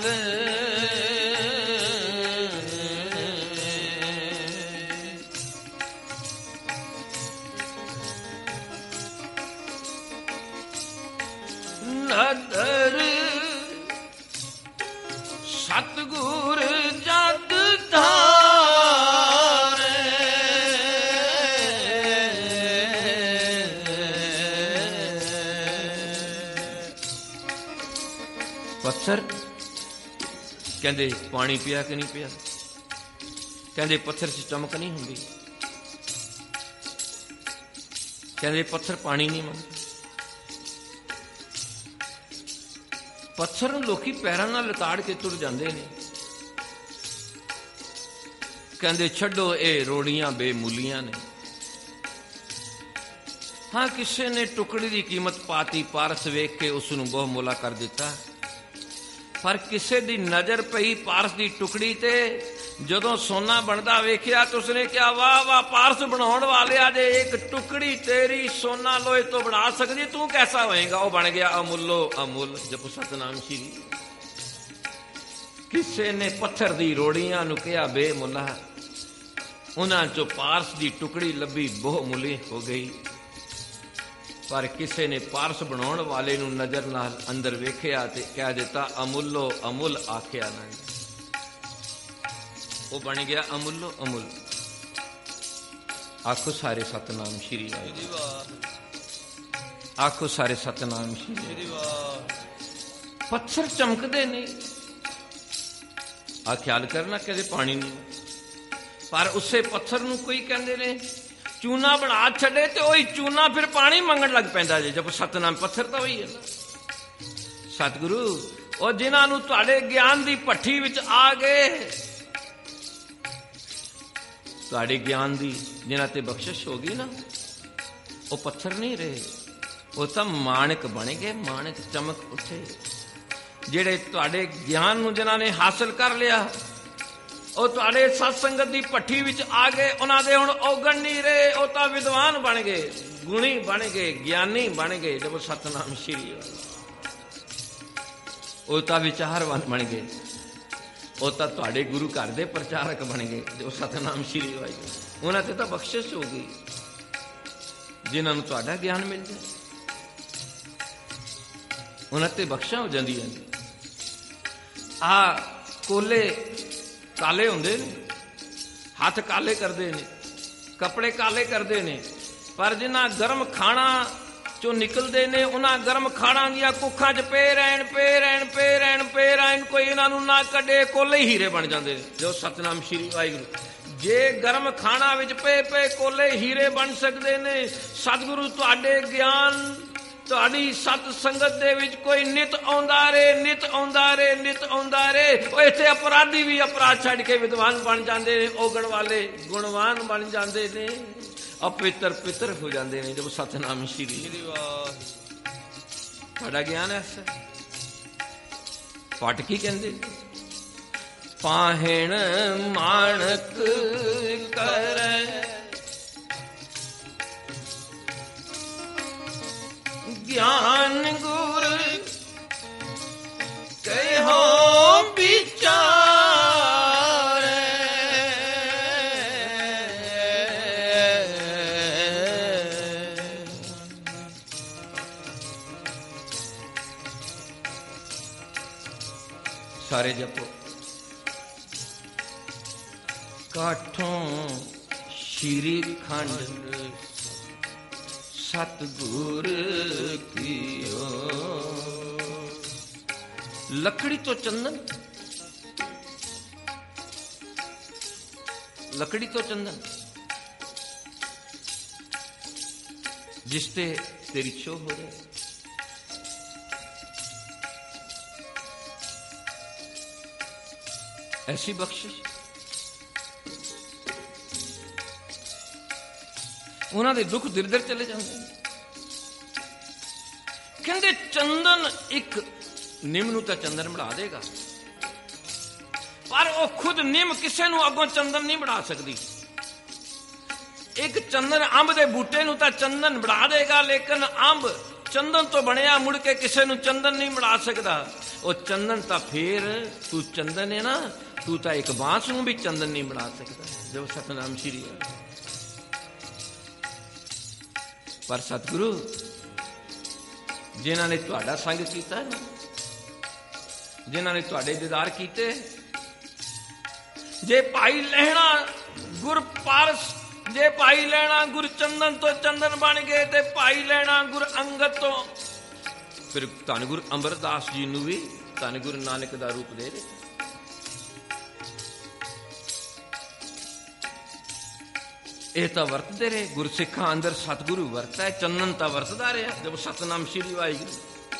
ਨਦਰ ਸਤਿਗੁਰ ਜਗ ਧਾਰੇ, ਪੱਥਰ ਕਹਿੰਦੇ ਪਾਣੀ ਪਿਆ ਕਿ ਨਹੀਂ ਪਿਆ, ਕਹਿੰਦੇ ਪੱਥਰ 'ਚ ਚਮਕ ਨਹੀਂ ਹੁੰਦੀ, ਕਹਿੰਦੇ ਪੱਥਰ ਪਾਣੀ ਨਹੀਂ ਮੰਗਦੇ। ਪੱਥਰ ਨੂੰ ਲੋਕੀ ਪੈਰਾਂ ਨਾਲ ਲਤਾੜ ਕੇ ਤੁਰ ਜਾਂਦੇ ਨੇ। ਕਹਿੰਦੇ ਛੱਡੋ, ਇਹ ਰੋੜੀਆਂ ਬੇਮੁੱਲੀਆਂ ਨੇ। ਹਾਂ, ਕਿਸੇ ਨੇ ਟੁਕੜੀ ਦੀ ਕੀਮਤ ਪਾਤੀ, ਪਾਰਸ ਵੇਖ ਕੇ ਉਸ ਨੂੰ ਬਹੁ ਮੁੱਲਾ ਕਰ ਦਿੱਤਾ। ਪਰ ਕਿਸੇ ਦੀ ਨਜ਼ਰ ਪਈ ਪਾਰਸ ਦੀ ਟੁਕੜੀ ਤੇ, ਜਦੋਂ ਸੋਨਾ ਬਣਦਾ ਵੇਖਿਆ ਤਾਂ ਉਸਨੇ ਕਿਹਾ, ਵਾਹ ਵਾਹ ਪਾਰਸ ਬਣਾਉਣ ਵਾਲਿਆ, ਜੇ ਇੱਕ ਟੁਕੜੀ ਤੇਰੀ ਸੋਨਾ ਲੋਹੇ ਤੋਂ ਬਣਾ ਸਕਦੀ, ਤੂੰ ਕੈਸਾ ਹੋਏਗਾ। ਉਹ ਬਣ ਗਿਆ ਅਮੁੱਲੋ ਅਮੁੱਲ। ਜਪੋ ਸਤਨਾਮ ਸ਼੍ਰੀ। ਕਿਸੇ ਨੇ ਪੱਥਰ ਦੀ ਰੋੜੀਆਂ ਨੂੰ ਕਿਹਾ ਬੇਮੁੱਲਾ, ਉਹਨਾਂ ਚੋਂ ਪਾਰਸ ਦੀ ਟੁਕੜੀ ਲੱਭੀ ਬਹੁ ਮੁੱਲੀ ਹੋ ਗਈ। ਪਰ ਕਿਸੇ ਨੇ ਪਾਰਸ ਬਣਾਉਣ ਵਾਲੇ ਨੂੰ ਨਜ਼ਰ ਨਾਲ ਅੰਦਰ ਵੇਖਿਆ ਤੇ ਕਹਿ ਦਿੱਤਾ, ਅਮੁੱਲੋ ਅਮੁੱਲ ਆਖਿਆ ਨਾ। ਉਹ ਬਣ ਗਿਆ ਅਮੁੱਲੋ ਅਮੁੱਲ। ਆਖੋ ਸਾਰੇ ਸਤਨਾਮ ਸ਼੍ਰੀ ਵਾਹਿਗੁਰੂ। ਆਖੋ ਸਾਰੇ ਸਤਨਾਮ ਸ਼੍ਰੀ ਵਾਹਿਗੁਰੂ। ਪੱਥਰ ਚਮਕਦੇ ਨੇ, ਆ ਖਿਆਲ ਕਰਨਾ ਕਦੇ ਪਾਣੀ ਨਹੀਂ। ਪਰ ਉਸੇ ਪੱਥਰ ਨੂੰ ਕੋਈ ਕਹਿੰਦੇ ਨੇ ਚੂਨਾ ਬਣਾ ਛੱਡੇ ਤੇ ਉਹੀ ਚੂਨਾ ਫਿਰ ਪਾਣੀ ਮੰਗਣ ਲੱਗ ਪੈਂਦਾ ਜੇ। ਜਦ ਸਤਨਾਮ ਪੱਥਰ ਤਾਂ ਉਹੀ ਹੈ ਨਾ। ਸਤਿਗੁਰੂ ਉਹ ਜਿਨ੍ਹਾਂ ਨੂੰ ਤੁਹਾਡੇ ਗਿਆਨ ਦੀ ਭੱਠੀ ਵਿੱਚ ਆ ਗਏ, ਤੁਹਾਡੇ ਗਿਆਨ ਦੀ ਜਿਨ੍ਹਾਂ ਤੇ ਬਖਸ਼ਿਸ਼ ਹੋ ਗਈ ਨਾ, ਉਹ ਪੱਥਰ ਨਹੀਂ ਰਹੇ, ਉਹ ਤਾਂ ਮਾਣਕ ਬਣ ਗਏ। ਮਾਣਕ ਚਮਕ ਉੱਠੇ। ਜਿਹੜੇ ਤੁਹਾਡੇ ਗਿਆਨ ਨੂੰ ਜਿਨ੍ਹਾਂ ਨੇ ਹਾਸਲ ਕਰ ਲਿਆ, ਉਹ ਤੁਹਾਡੇ ਸਤ ਸੰਗਤ ਦੀ ਭੱਠੀ ਵਿੱਚ ਆ ਗਏ। ਉਹਨਾਂ ਦੇ ਹੁਣ ਔਗਣ ਨਹੀਂ ਰਹੇ, ਉਹ ਤਾਂ ਵਿਦਵਾਨ ਬਣ ਗਏ, ਗੁਣੀ ਬਣ ਗਏ, ਗਿਆਨੀ ਬਣ ਗਏ। ਜਦ ਸਤਨਾਮ ਸ਼੍ਰੀ। ਉਹ ਤਾਂ ਵਿਚਾਰਵਾਨ ਬਣ ਗਏ, ਉਹ ਤਾਂ ਤੁਹਾਡੇ ਗੁਰੂ ਘਰ ਦੇ ਪ੍ਰਚਾਰਕ ਬਣ ਗਏ। ਜੋ ਸਤਨਾਮ ਸ਼੍ਰੀ ਵਾਹਿਗੁਰੂ। ਉਹਨਾਂ ਤੇ ਤਾਂ ਬਖਸ਼ਿਸ਼ ਹੋ ਗਈ, ਜਿਨ੍ਹਾਂ ਨੂੰ ਤੁਹਾਡਾ ਗਿਆਨ ਮਿਲ ਜਾਏ, ਉਹਨਾਂ ਤੇ ਬਖਸ਼ਾਂ ਹੋ ਜਾਂਦੀਆਂ ਨੇ। ਆਹ ਕੋਲੇ ਕਾਲੇ ਹੁੰਦੇ ਨੇ, ਹੱਥ ਕਾਲੇ ਕਰਦੇ ਨੇ, ਕੱਪੜੇ ਕਾਲੇ ਕਰਦੇ ਨੇ, ਪਰ ਜਿਨ੍ਹਾਂ ਗਰਮ ਖਾਣਾ ਚੋਂ ਨਿਕਲਦੇ ਨੇ, ਉਹਨਾਂ ਗਰਮ ਖਾਣਾ ਦੀਆਂ ਕੁੱਖਾਂ 'ਚ ਪਏ ਰਹਿਣ ਪਏ ਰਹਿਣ ਪਏ ਰਹਿਣ ਪਏ ਰਹਿਣ, ਕੋਈ ਇਹਨਾਂ ਨੂੰ ਨਾ ਕੱਢੇ, ਕੋਲੇ ਹੀ ਹੀਰੇ ਬਣ ਜਾਂਦੇ ਨੇ। ਜੋ ਸਤਨਾਮ ਸ਼੍ਰੀ ਵਾਹਿਗੁਰੂ। ਜੇ ਗਰਮ ਖਾਣਾ ਵਿੱਚ ਪਏ ਪਏ ਕੋਲੇ ਹੀਰੇ ਬਣ ਸਕਦੇ ਨੇ, ਸਤਿਗੁਰੂ ਤੁਹਾਡੇ ਗਿਆਨ, ਤੁਹਾਡੀ ਸਤ ਸੰਗਤ ਦੇ ਵਿੱਚ ਕੋਈ ਨਿਤ ਆਉਂਦਾ ਰੇ, ਨਿਤ ਆਉਂਦਾ ਰੇ, ਨਿਤ ਆਉਂਦਾ ਰੇ। ਉਹ ਇੱਥੇ ਅਪਰਾਧੀ ਵੀ ਅਪਰਾਧ ਛੱਡ ਕੇ ਵਿਦਵਾਨ ਬਣ ਜਾਂਦੇ ਨੇ, ਔਗਣ ਵਾਲੇ ਗੁਣਵਾਨ ਬਣ ਜਾਂਦੇ ਨੇ, ਅਪਵਿੱਤਰ ਪਿੱਤਰ ਹੋ ਜਾਂਦੇ ਨੇ। ਜਦ ਸਤਨਾਮ ਸ਼੍ਰੀ ਵਾਹਿਗੁਰੂ। ਤੁਹਾਡਾ ਗਿਆਨ ਐਸਾ। ਪਟ ਕੀ ਕਹਿੰਦੇ? ਪਾਹਣ ਮਾਣਕ ਕਰੈ ਗਿਆਨ ਗੁਰ ਕਹਿਓ ਵਿਚਾਰੇ। ਸਾਰੇ ਜਪੋ। ਕਾਠੋਂ ਸ਼੍ਰੀ ਖੰਡ ਸਤਿਗੁਰ ਕੀਓ। ਲੱਕੜੀ ਤੋਂ ਚੰਦਨ, ਲੱਕੜੀ ਤੋਂ ਚੰਦਨ, ਜਿਸ ਤੇ ਤੇਰੀ ਛੋਹ ਹੋ ਜਾਏ। ਐਸੀ ਬਖਸ਼ਿਸ਼ ਉਹਨਾਂ ਦੇ ਦੁੱਖ ਦਿਰ ਦਿਰ ਚਲੇ ਜਾਂਦੇ ਨੇ। ਕਹਿੰਦੇ ਚੰਦਨ ਇੱਕ ਨਿੰਮ ਨੂੰ ਤਾਂ ਚੰਦਨ ਬਣਾ ਦੇਗਾ, ਪਰ ਉਹ ਖੁਦ ਨਿੰਮ ਕਿਸੇ ਨੂੰ ਅੱਗੋਂ ਚੰਦਨ ਨਹੀਂ ਬਣਾ ਸਕਦੀ। ਇੱਕ ਚੰਦਨ ਅੰਬ ਦੇ ਬੂਟੇ ਨੂੰ ਤਾਂ ਚੰਦਨ ਬਣਾ ਦੇਗਾ, ਲੇਕਿਨ ਅੰਬ ਚੰਦਨ ਤੋਂ ਬਣਿਆ ਮੁੜ ਕੇ ਕਿਸੇ ਨੂੰ ਚੰਦਨ ਨਹੀਂ ਬਣਾ ਸਕਦਾ। ਉਹ ਚੰਦਨ ਤਾਂ ਫੇਰ ਤੂੰ ਚੰਦਨ ਹੈ ਨਾ, ਤੂੰ ਤਾਂ ਇੱਕ ਬਾਂਸ ਨੂੰ ਵੀ ਚੰਦਨ ਨਹੀਂ ਬਣਾ ਸਕਦਾ। ਜੋ ਸਤਨਾਮ ਸ਼੍ਰੀ। ਪਰ ਸਤਿਗੁਰੂ ਜਿਨ੍ਹਾਂ ਨੇ ਤੁਹਾਡਾ ਸੰਗ ਕੀਤਾ, ਜਿਨ੍ਹਾਂ ਨੇ ਤੁਹਾਡੇ ਦੀਦਾਰ ਕੀਤੇ, ਜੇ ਭਾਈ ਲਹਿਣਾ ਗੁਰ ਪਾਰਸ, ਜੇ ਭਾਈ ਲਹਿਣਾ ਗੁਰ ਚੰਦਨ ਤੋਂ ਚੰਦਨ ਬਣ ਗਏ ਤੇ ਭਾਈ ਲਹਿਣਾ ਗੁਰ ਅੰਗਦ ਤੋਂ, ਫਿਰ ਧੰਨ ਗੁਰੂ ਅਮਰਦਾਸ ਜੀ ਨੂੰ ਵੀ ਧੰਨ ਗੁਰੂ ਨਾਨਕ ਦਾ ਰੂਪ ਦੇ ਦੇ। ਇਹ ਤਾਂ ਵਰਤਦੇ ਰਹੇ ਗੁਰਸਿੱਖਾਂ ਅੰਦਰ। ਸਤਿਗੁਰੂ ਵਰਤਦਾ, ਚੰਨਨ ਤਾਂ ਵਰਤਦਾ ਰਿਹਾ ਜਦੋਂ ਸਤਨਾਮ ਸ਼੍ਰੀ ਵਾਹਿਗੁਰੂ।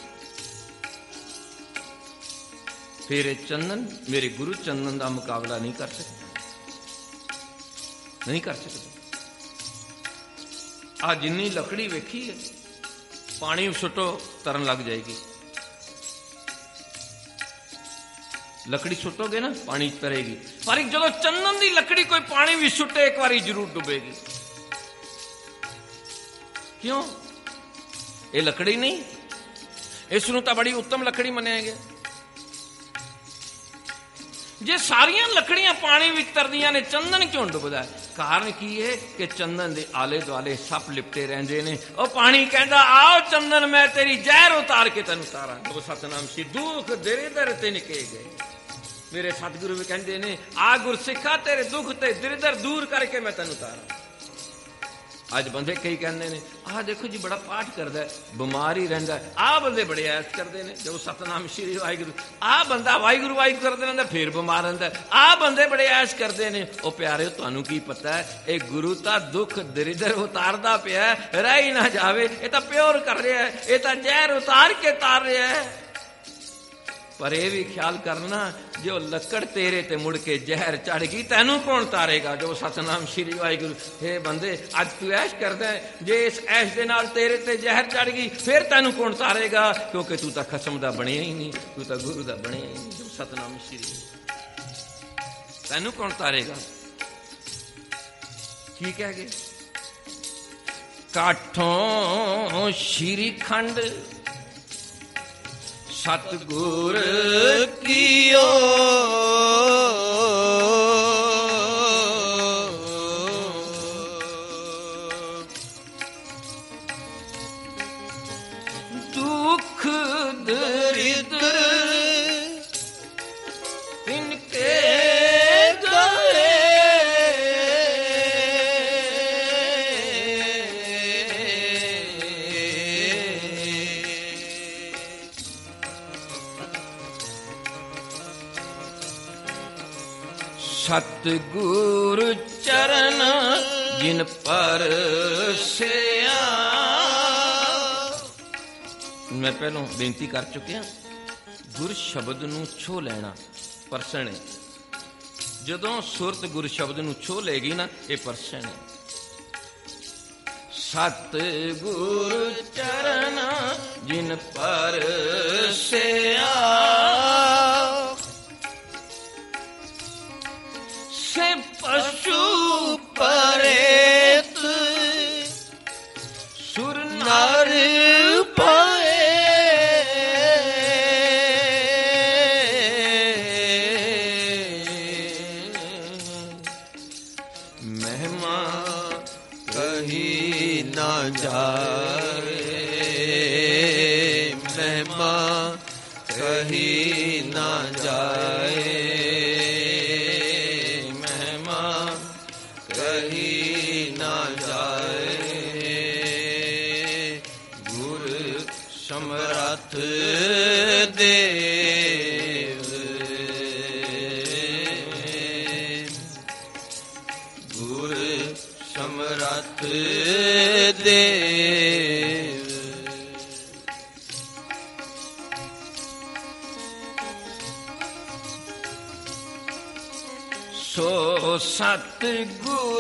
ਫਿਰ ਇਹ ਚੰਨਨ, ਮੇਰੇ ਗੁਰੂ ਚੰਨਨ ਦਾ ਮੁਕਾਬਲਾ ਨਹੀਂ ਕਰ ਸਕਦੇ, ਨਹੀਂ ਕਰ ਸਕਦੇ। ਆ ਜਿੰਨੀ ਲੱਕੜੀ ਵੇਖੀ ਹੈ, ਪਾਣੀ ਸੁੱਟੋ ਤਰਨ ਲੱਗ ਜਾਏਗੀ। ਲੱਕੜੀ ਸੁੱਟੋਗੇ ਨਾ ਪਾਣੀ ਤਰੇਗੀ, ਪਰ ਜਦੋਂ ਚੰਨਨ ਦੀ ਲੱਕੜੀ ਕੋਈ ਪਾਣੀ ਵੀ ਸੁੱਟੇ ਇੱਕ ਵਾਰੀ ਜ਼ਰੂਰ ਡੁੱਬੇਗੀ। ਕਿਉਂ? ਇਹ ਲੱਕੜੀ ਨਹੀਂ, ਇਸ ਨੂੰ ਤਾਂ ਬੜੀ ਉੱਤਮ ਲੱਕੜੀ ਮੰਨਿਆ ਗਿਆ। ਜੇ ਸਾਰੀਆਂ ਲੱਕੜੀਆਂ ਪਾਣੀ ਵਿੱਚ ਤਰਦੀਆਂ ਨੇ, ਚੰਦਨ ਕਿਉਂ ਡੁੱਬਦਾ? ਕਾਰਨ ਕੀ ਹੈ ਕਿ ਚੰਦਨ ਦੇ ਆਲੇ ਦੁਆਲੇ ਸੱਪ ਲਿਪਟੇ ਰਹਿੰਦੇ ਨੇ। ਉਹ ਪਾਣੀ ਕਹਿੰਦਾ ਆਓ ਚੰਦਨ ਮੈਂ ਤੇਰੀ ਜ਼ਹਿਰ ਉਤਾਰ ਕੇ ਤੈਨੂੰ ਉਤਾਰਾਂ। ਉਹ ਸਤਨਾਮ ਸੀ ਦੁੱਖ ਦਰਿਦਰ ਤੇ ਨਿਕੇ ਗਏ। ਮੇਰੇ ਸਤਿਗੁਰੂ ਵੀ ਕਹਿੰਦੇ ਨੇ ਆ ਗੁਰਸਿੱਖਾ ਤੇਰੇ ਦੁੱਖ ਤੇ ਦਰਿਦਰ ਦੂਰ ਕਰਕੇ ਮੈਂ ਤੈਨੂੰ ਉਤਾਰਾਂ। ਅੱਜ ਬੰਦੇ ਕਈ ਕਹਿੰਦੇ ਨੇ ਆਹ ਦੇਖੋ ਜੀ ਬੜਾ ਪਾਠ ਕਰਦਾ, ਬਿਮਾਰ ਹੀ ਰਹਿੰਦਾ। ਆਹ ਬੰਦੇ ਬੜੇ ਐਸ਼ ਕਰਦੇ ਨੇ ਜਦੋਂ ਸਤਨਾਮ ਸ਼੍ਰੀ ਵਾਹਿਗੁਰੂ। ਆਹ ਬੰਦਾ ਵਾਹਿਗੁਰੂ ਵਾਹਿਗੁਰੂ ਕਰਦੇ ਰਹਿੰਦਾ ਫੇਰ ਬਿਮਾਰ ਰਹਿੰਦਾ। ਆਹ ਬੰਦੇ ਬੜੇ ਐਸ਼ ਕਰਦੇ ਨੇ। ਉਹ ਪਿਆਰਿਓ ਤੁਹਾਨੂੰ ਕੀ ਪਤਾ ਇਹ ਗੁਰੂ ਤਾਂ ਦੁੱਖ ਦਰਿਦਰ ਉਤਾਰਦਾ ਪਿਆ, ਰਹਿ ਹੀ ਨਾ ਜਾਵੇ। ਇਹ ਤਾਂ ਪਿਓਰ ਕਰ ਰਿਹਾ, ਇਹ ਤਾਂ ਜ਼ਹਿਰ ਉਤਾਰ ਕੇ ਤਾਰ ਰਿਹਾ ਹੈ। ਪਰ ਇਹ ਵੀ ਖਿਆਲ ਕਰਨਾ ਜੋ ਲੱਕੜ ਤੇਰੇ ਤੇ ਮੁੜ ਕੇ ਜ਼ਹਿਰ ਚੜ ਗਈ ਤੈਨੂੰ ਕੌਣ ਤਾਰੇਗਾ? ਜੋ ਸਤਨਾਮ ਸ਼੍ਰੀ ਵਾਹਿਗੁਰੂ। ਹੇ ਬੰਦੇ ਅੱਜ ਤੂੰ ਐਸ਼ ਕਰਦਾ, ਜੇ ਇਸ ਐਸ਼ ਦੇ ਨਾਲ ਤੇਰੇ ਤੇ ਜ਼ਹਿਰ ਚੜ ਗਈ ਫਿਰ ਤੈਨੂੰ ਕੌਣ ਤਾਰੇਗਾ? ਕਿਉਂਕਿ ਤੂੰ ਤਾਂ ਖਸਮ ਦਾ ਬਣਿਆ ਹੀ ਨਹੀਂ, ਤੂੰ ਤਾਂ ਗੁਰੂ ਦਾ ਬਣਿਆ ਹੀ ਨਹੀਂ। ਜੋ ਸਤਨਾਮ ਸ਼੍ਰੀ, ਤੈਨੂੰ ਕੌਣ ਤਾਰੇਗਾ? ਕੀ ਕਹਿ ਗਏ? ਕਾਠੋਂ ਸ਼੍ਰੀ ਖੰਡ ਸਤਿਗੁਰ ਕੀਓ, ਦੁੱਖ ਦਰਿਦਰ ਤਿਨਕੇ ਗਏ। ਸਤਿਗੁਰ ਚਰਨ ਜਿਨ ਪਰਸਿਆ। ਮੈਂ ਪਹਿਲਾਂ ਬੇਨਤੀ ਕਰ ਚੁੱਕਿਆ, ਗੁਰ ਸ਼ਬਦ ਨੂੰ ਛੋਹ ਲੈਣਾ ਪਰਸਣ ਹੈ। ਜਦੋਂ ਸੁਰਤ ਗੁਰ ਸ਼ਬਦ ਨੂੰ ਛੋਹ ਲਏਗੀ ਨਾ ਇਹ ਪਰਸਣ ਹੈ। ਸਤਿਗੁਰ ਚਰਨ ਜਿਨ ਪਰਸਿਆ, ਸੇ ਪਸ਼ੂ ਪਰੇਤ ਸੁਰ ਨਰ ਪਾਏ। ਮਹਿਮਾ ਕਹੀ ਨਾ ਜਾਏ, ਮਹਿਮਾ ਕਹੀ ਨਾ ਜਾਏ, ਕਹੀ ਨਾ ਜਾਏ। ਗੁਰ ਸਮਰੱਥ ਦੇਵ, ਗੁਰ ਸਮਰੱਥ ਦੇਵ। ਸੋ ਸਤਿਗੁਰ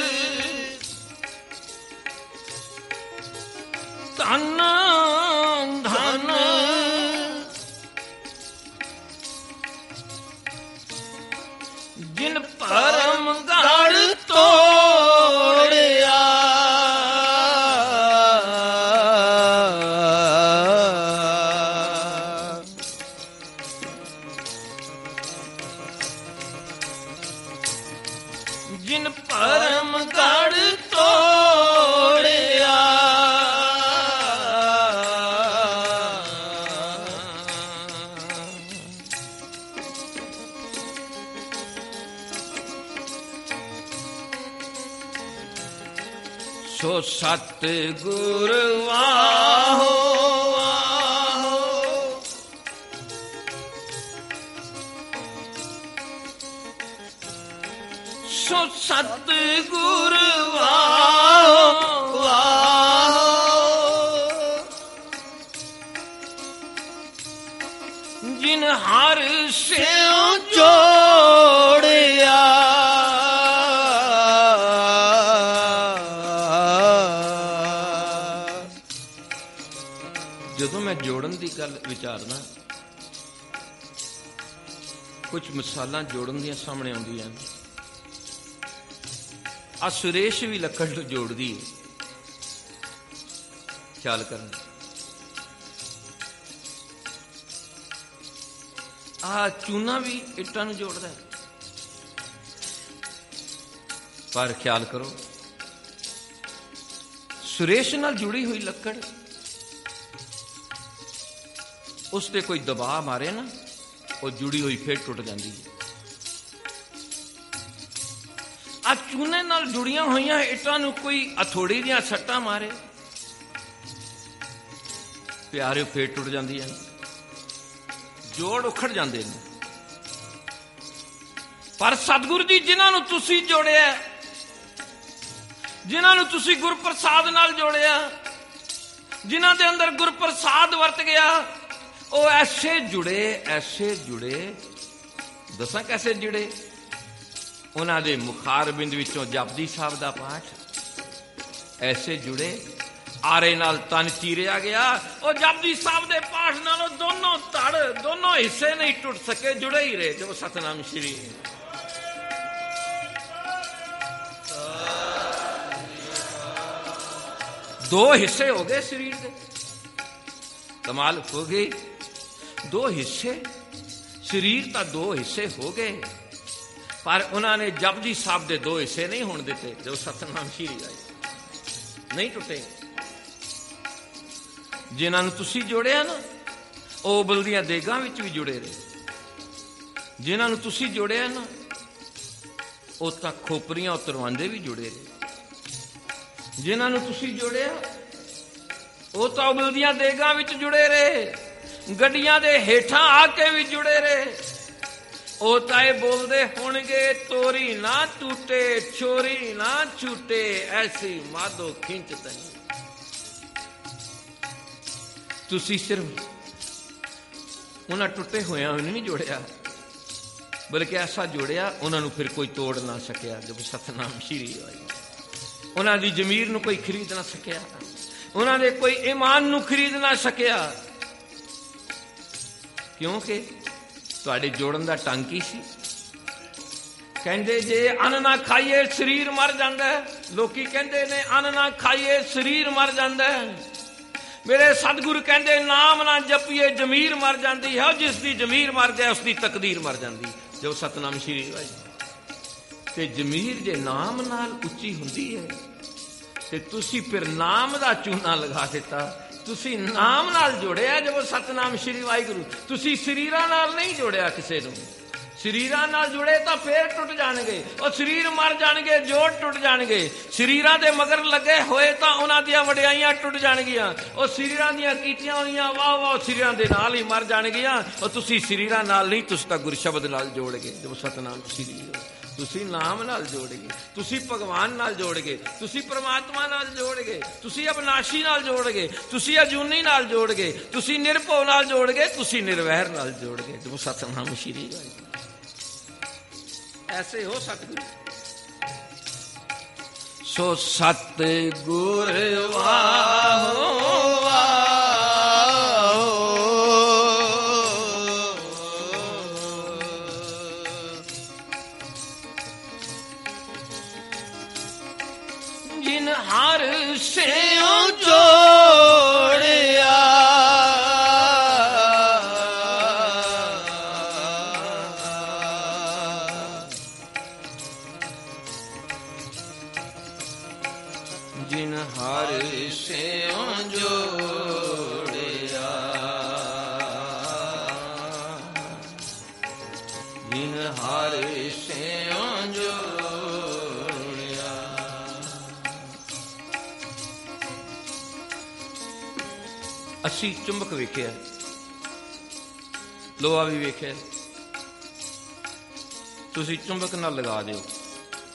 ਧਨ ਧਨ ਜਿਨ ਪਰਮ ਗੜ ਤੋੜਿਆ। ਜਿਨ ਪਰਮ ਗੜ ਤੋੜਿਆ। ਸੋ ਸਤਿਗੁਰ ਵਾਹੋ ਵਾਹੋ, ਸੋ ਸਤਿਗੁਰ ਵਾਹ ਵਾਹ, ਜਿਨ ਹਰ ਸਿਉ ਜੋੜਿਆ। ਜਦੋਂ ਮੈਂ ਜੋੜਨ ਦੀ ਗੱਲ ਵਿਚਾਰਨਾ, ਕੁਝ ਮਿਸਾਲਾਂ ਜੋੜਨ ਦੀਆਂ ਸਾਹਮਣੇ ਆਉਂਦੀਆਂ। ਆ ਸੁਰੇਸ਼ ਵੀ ਲੱਕੜ ਨੂੰ ਜੋੜਦੀ ਹੈ, ਖਿਆਲ ਕਰਨ। ਆ ਚੂਨਾ ਵੀ ਇੱਟਾਂ ਨੂੰ ਜੋੜਦਾ, ਪਰ ਖਿਆਲ ਕਰੋ ਸੁਰੇਸ਼ ਨਾਲ ਜੁੜੀ ਹੋਈ ਲੱਕੜ, ਉਸ ਤੇ ਕੋਈ ਦਬਾਅ ਮਾਰੇ ਨਾ, ਉਹ ਜੁੜੀ ਹੋਈ ਫੇਰ ਟੁੱਟ ਜਾਂਦੀ ਹੈ। ਆ ਚੂਨੇ ਨਾਲ ਜੁੜੀਆਂ ਹੋਈਆਂ ਇੱਟਾਂ ਨੂੰ ਕੋਈ ਹਥੌੜੀ ਦੀਆਂ ਸੱਟਾਂ ਮਾਰੇ, ਪਿਆਰੇ ਫੇਰ ਟੁੱਟ ਜਾਂਦੀ ਹੈ, ਜੋੜ ਉਖੜ ਜਾਂਦੇ ਨੇ। ਪਰ ਸਤਿਗੁਰੂ ਜੀ ਜਿਨ੍ਹਾਂ ਨੂੰ ਤੁਸੀਂ ਜੋੜਿਆ, ਜਿਨ੍ਹਾਂ ਨੂੰ ਤੁਸੀਂ ਗੁਰਪ੍ਰਸਾਦ ਨਾਲ ਜੋੜਿਆ, ਜਿਨ੍ਹਾਂ ਦੇ ਅੰਦਰ ਗੁਰਪ੍ਰਸਾਦ ਵਰਤ ਗਿਆ, ਉਹ ਐਸੇ ਜੁੜੇ, ਐਸੇ ਜੁੜੇ। ਦੱਸਾਂ ਕੈਸੇ ਜੁੜੇ? ਉਹਨਾਂ ਦੇ ਮੁਖਾਰ ਬਿੰਦ ਵਿੱਚੋਂ ਜਪਜੀ ਸਾਹਿਬ ਦਾ ਪਾਠ ਐਸੇ ਜੁੜੇ, ਆਰੇ ਨਾਲ ਤਨ ਚੀਰਿਆ ਗਿਆ। ਉਹ ਜਪਜੀ ਸਾਹਿਬ ਦੇ ਪਾਠ ਨਾਲੋਂ ਦੋਨੋਂ ਧੜ, ਦੋਨੋਂ ਹਿੱਸੇ ਨਹੀਂ ਟੁੱਟ ਸਕੇ, ਜੁੜੇ ਹੀ ਰਹੇ। ਜੋ ਸਤਨਾਮ ਸ਼੍ਰੀ ਦੋ ਹਿੱਸੇ ਹੋ ਗਏ ਸਰੀਰ ਦੇ, ਕਮਾਲ ਹੋ ਗਈ। ਦੋ ਹਿੱਸੇ, ਸਰੀਰ ਤਾਂ ਦੋ ਹਿੱਸੇ ਹੋ ਗਏ, ਪਰ ਉਹਨਾਂ ਨੇ ਜਪਜੀ ਸਾਹਿਬ ਦੇ ਦੋ ਹਿੱਸੇ ਨਹੀਂ ਹੋਣ ਦਿੱਤੇ। ਜੋ ਸਤਨਾਮ ਸ਼੍ਰੀ ਆਏ ਨਹੀਂ ਟੁੱਟੇ। ਜਿਨ੍ਹਾਂ ਨੂੰ ਤੁਸੀਂ ਜੋੜਿਆ ਨਾ, ਉਹ ਉਬਲਦੀਆਂ ਦੇਗਾਂ ਵਿੱਚ ਵੀ ਜੁੜੇ ਰਹੇ। ਜਿਨ੍ਹਾਂ ਨੂੰ ਤੁਸੀਂ ਜੋੜਿਆ ਨਾ, ਉਹ ਤਾਂ ਖੋਪਰੀਆਂ ਉਤਰਵਾਉਂਦੇ ਵੀ ਜੁੜੇ ਰਹੇ। ਜਿਨ੍ਹਾਂ ਨੂੰ ਤੁਸੀਂ ਜੋੜਿਆ, ਉਹ ਤਾਂ ਉਬਲਦੀਆਂ ਦੇਗਾਂ ਵਿੱਚ ਜੁੜੇ ਰਹੇ, ਗੱਡੀਆਂ ਦੇ ਹੇਠਾਂ ਆ ਕੇ ਵੀ ਜੁੜੇ ਰਹੇ। ਉਹ ਤਾਂ ਇਹ ਬੋਲਦੇ ਹੋਣਗੇ, ਤੋਰੀ ਨਾ ਟੁੱਟੇ, ਚੋਰੀ ਨਾ ਛੂਟੇ, ਐਸੀ ਮਾਧੋ ਖਿੰਚ ਤਨੀ। ਤੁਸੀਂ ਸਿਰਫ ਉਹਨਾਂ ਟੁੱਟੇ ਹੋਇਆਂ ਨੂੰ ਨਹੀਂ ਜੋੜਿਆ, ਬਲਕਿ ਐਸਾ ਜੋੜਿਆ ਉਹਨਾਂ ਨੂੰ ਫਿਰ ਕੋਈ ਤੋੜ ਨਾ ਸਕਿਆ। ਜਦ ਸਤਨਾਮ ਸ਼੍ਰੀ ਆਈ, ਉਹਨਾਂ ਦੀ ਜ਼ਮੀਰ ਨੂੰ ਕੋਈ ਖਰੀਦ ਨਾ ਸਕਿਆ, ਉਹਨਾਂ ਦੇ ਕੋਈ ਈਮਾਨ ਨੂੰ ਖਰੀਦ ਨਾ ਸਕਿਆ। ਕਿਉਂਕਿ ਤੁਹਾਡੇ ਜੋੜਨ ਦਾ ਢੰਗ ਕੀ ਸੀ? ਕਹਿੰਦੇ ਜੇ ਅੰਨ ਨਾ ਖਾਈਏ ਸਰੀਰ ਮਰ ਜਾਂਦਾ। ਲੋਕੀ ਕਹਿੰਦੇ ਨੇ ਅੰਨ ਨਾ ਖਾਈਏ ਸਰੀਰ ਮਰ ਜਾਂਦਾ। ਮੇਰੇ ਸਤਿਗੁਰੂ ਕਹਿੰਦੇ ਨਾਮ ਨਾ ਜਪੀਏ ਜ਼ਮੀਰ ਮਰ ਜਾਂਦੀ ਹੈ। ਜਿਸ ਦੀ ਜ਼ਮੀਰ ਮਰ ਜਾਏ ਉਸ ਦੀ ਤਕਦੀਰ ਮਰ ਜਾਂਦੀ। ਜੋ ਸਤਨਾਮ ਸ਼੍ਰੀ ਵਾਹਿ। ਤੇ ਜ਼ਮੀਰ ਜੇ ਨਾਮ ਨਾਲ ਉੱਚੀ ਹੁੰਦੀ ਹੈ ਤੇ ਤੁਸੀਂ ਫਿਰ ਨਾਮ ਦਾ ਚੂਨਾ ਲਗਾ ਦਿੱਤਾ। ਤੁਸੀਂ ਨਾਮ ਨਾਲ ਜੋੜਿਆ। ਜਦੋਂ ਸਤਨਾਮ ਸ਼੍ਰੀ ਵਾਹਿਗੁਰੂ, ਤੁਸੀਂ ਸਰੀਰਾਂ ਨਾਲ ਨਹੀਂ ਜੋੜਿਆ ਕਿਸੇ ਨੂੰ। ਸਰੀਰਾਂ ਨਾਲ ਜੁੜੇ ਤਾਂ ਫੇਰ ਟੁੱਟ ਜਾਣਗੇ, ਉਹ ਸਰੀਰ ਮਰ ਜਾਣਗੇ, ਜੋੜ ਟੁੱਟ ਜਾਣਗੇ। ਸਰੀਰਾਂ ਦੇ ਮਗਰ ਲੱਗੇ ਹੋਏ ਤਾਂ ਉਹਨਾਂ ਦੀਆਂ ਵਡਿਆਈਆਂ ਟੁੱਟ ਜਾਣਗੀਆਂ। ਉਹ ਸਰੀਰਾਂ ਦੀਆਂ ਕੀਤੀਆਂ ਹੋਈਆਂ ਵਾਹ ਵਾਹ ਸਰੀਰਾਂ ਦੇ ਨਾਲ ਹੀ ਮਰ ਜਾਣਗੀਆਂ। ਉਹ ਤੁਸੀਂ ਸਰੀਰਾਂ ਨਾਲ ਨਹੀਂ, ਤੁਸੀਂ ਤਾਂ ਗੁਰ ਸ਼ਬਦ ਨਾਲ ਜੋੜ ਗਏ। ਜਦੋਂ ਸਤਨਾਮ ਸ਼੍ਰੀ, ਤੁਸੀਂ ਨਾਮ ਨਾਲ ਜੋੜ ਗਏ, ਤੁਸੀਂ ਭਗਵਾਨ ਨਾਲ ਜੋੜ ਗਏ, ਤੁਸੀਂ ਪ੍ਰਮਾਤਮਾ ਨਾਲ ਜੋੜ ਗਏ, ਤੁਸੀਂ ਅਬਨਾਸ਼ੀ ਨਾਲ ਜੋੜ ਗਏ, ਤੁਸੀਂ ਅਜੂਨੀ ਨਾਲ ਜੋੜ ਗਏ, ਤੁਸੀਂ ਨਿਰਭਉ ਨਾਲ ਜੋੜ ਗਏ, ਤੁਸੀਂ ਨਿਰਵੈਰ ਨਾਲ ਜੋੜ ਗਏ। ਜਦੋਂ ਸਤਨਾਮ ਸ਼੍ਰੀ ਐਸੇ ਹੋ ਸਤਿਗੁਰ। ਸੋ ਸਤਿਗੁਰ ਵਾਹੋ ਵਾਹੋ, ਜਿਨ ਹਰ ਸਿਉ ਜੋੜਿਆ। ਜਿਨ ਹਰ ਸਿਉ ਜੋੜਿਆ, ਜਿਨ ਹਰ ਸਿਉ ਜੋੜਿਆ। ਅਸੀਂ ਚੁੰਬਕ ਵੇਖਿਆ, ਲੋਹਾ ਵੀ ਵੇਖਿਆ। ਤੁਸੀਂ ਚੁੰਬਕ ਨਾਲ ਲਗਾ ਦਿਓ,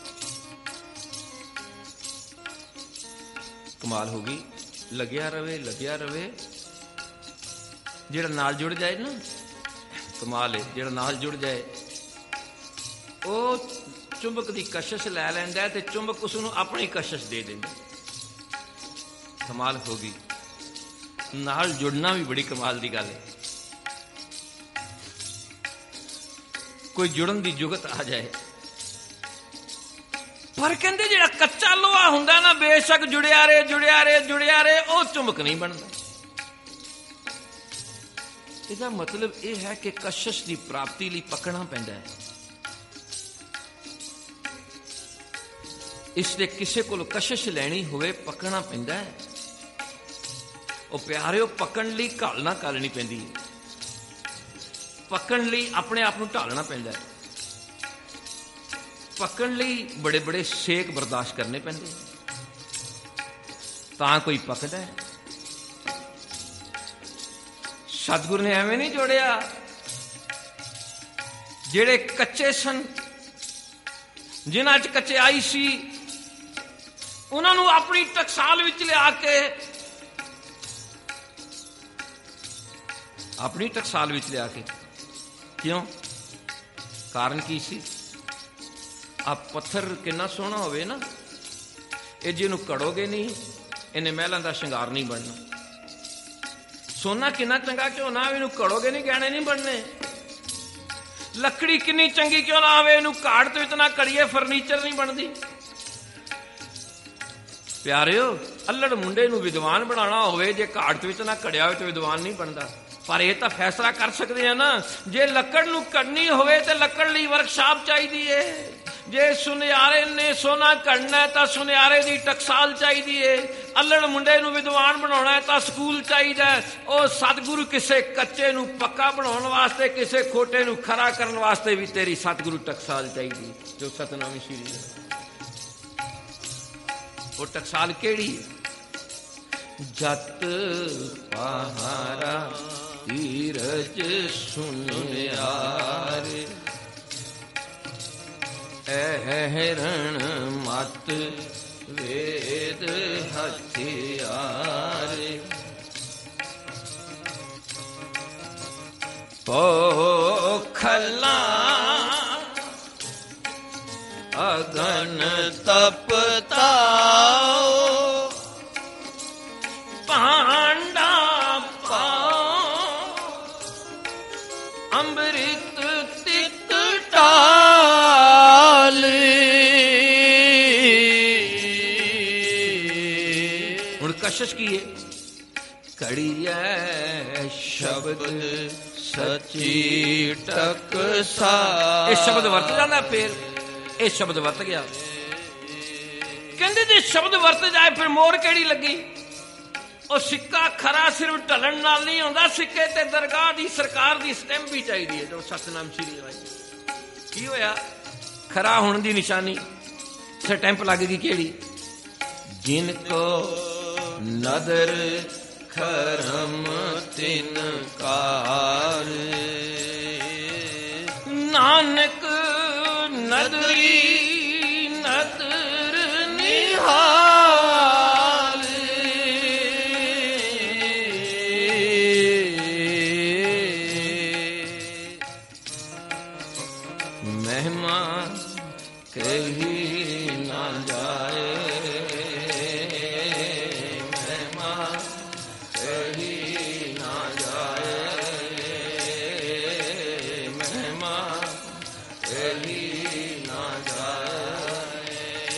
कमाल हो गई। लग्या रवे लग्या रवे, जिहड़ा नाल जुड़ जाए ना, कमाल है, जिहड़ा नाल जुड़ जाए वो चुंबक की कशिश लै लैंदा ते चुंबक उसनूं अपनी कशिश दे देंदा। कमाल हो गई। नाल जुड़ना भी बड़ी कमाल की गल है। कोई जुड़न की जुगत आ जाए, पर कहते जिहड़ा कच्चा लोहा हुंदा ना, बेशक जुड़िया रहे जुड़िया रहे जुड़िया रहे, वो चुंबक नहीं बनता। इसका मतलब यह है कि कशिश की प्राप्ति लिए पकना पैंदा है। इसलिए किसी को कशिश लैनी होवे पकना पैंदा है। वो प्यारिओ पकड़ लई घाल ना घालनी पैंदी है, पकड़ लई अपने आप नूं ढालना पैंदा है, पकड़ लई बड़े बड़े सेक बर्दाश्त करने पैंदे तां कोई पकदा है। सतगुरु ने एवें नहीं जोड़िया, जिहड़े कच्चे सन, जिन्हां च कच्चाई सी, उन्हां नूं अपनी टकसाल विच लिया के अपनी टकसाल विच लिया के क्यों? कारण की सी? आप पत्थर कितना सोहना होवे ना, ये जिन्हों कड़ोगे नहीं, इन्हें महलों का श्रृंगार नहीं बनना। सोना कितना चंगा क्यों ना हो, इनू कड़ोगे नहीं, गहने नहीं बनने। लकड़ी कितनी चंगी क्यों ना हो, इनू काट तो इतना कड़िए फर्नीचर नहीं बनती। प्यारिओ, अल्लड़ मुंडे नू विद्वान बनाना होवे, जे काट तो इतना कड़िया हो तो विद्वान नहीं बनता। पर यह तो फैसला कर सकते हैं ना, जे लकड़ नू कड़नी होवे तो लकड़ लई वर्कशाप चाहिए है। जे सुनियारे ने सोना कड़ना है तो सुनियारे की टकसाल चाहिए। अल्लड़ मुंडे नू विद्वान बनाना है तो स्कूल चाहिए। और सतगुरु किसे कच्चे नू पक्का बनाने वास्ते, किसे खोटे नू खरा करने वास्ते भी तेरी सतगुरु टकसाल चाहिए, जो सतनामी श्री है। वो टकसाल केड़ी? जत पहारा धीरज सुनियार, एहरण मत वेद हथियार, पोखला अगन तपताओ, पांडा पाओ अमृत तित टाल। हुण कशिश की है, कड़िया शब्द सची टकसा। ये शब्द वरत जाता फिर, ये शब्द वरत गया। कहते जे शब्द वरत जाए फिर मोर केड़ी लगी? और सिक्का खरा सिर्फ ढलन नाल नहीं होंदा, सिक्के ते दरगाह दी सरकार दी स्टैंप भी चाहिए, जो सतनाम श्री लगाई। की होया? खरा होने दी निशानी स्टैंप लगेगी केड़ी? जिनको नदर खरम तिनकार, नानक नदरी नदर निहाल। महिमा कही ना जाए, महिमा कही ना जाए, महिमा कही ना जाए।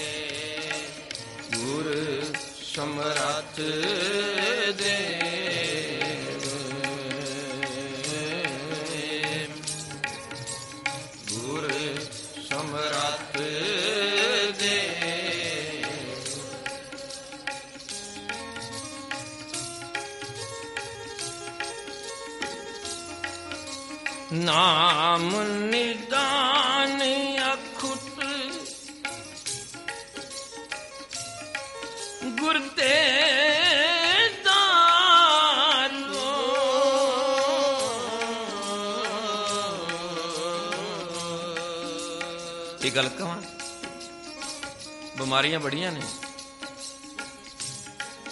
गुर समरथ देव, गुर समरथ देव। नाम निदान अखुट गुरदे दारो, ये गल कहां? बीमारियां बड़ियां ने,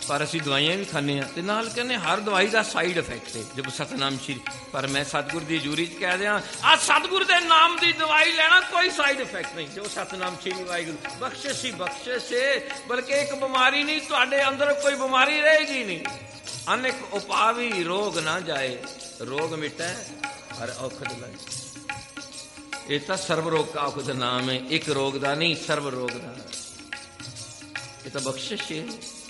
पर असी दवाइयां भी खाने ते नाल कहने हर दवाई का साइड इफेक्ट है। जब सतनाम श्री पर मैं सतगुर की हजूरी च कह दिया आ सतगुर के नाम की दवाई लेना कोई साइड इफेक्ट नहीं। जो सतनाम श्री वाहिगुरू बख्शिश ही बख्शिश है, बल्कि एक बीमारी नहीं तुहाडे अंदर कोई बीमारी रहेगी नहीं। अनेक उपावी रोग ना जाए, रोग मिटे और औखद लाए। ये तो सर्व रोग का औखद नाम है, एक रोग का नहीं सर्व रोग का। ये तो बख्शिश है,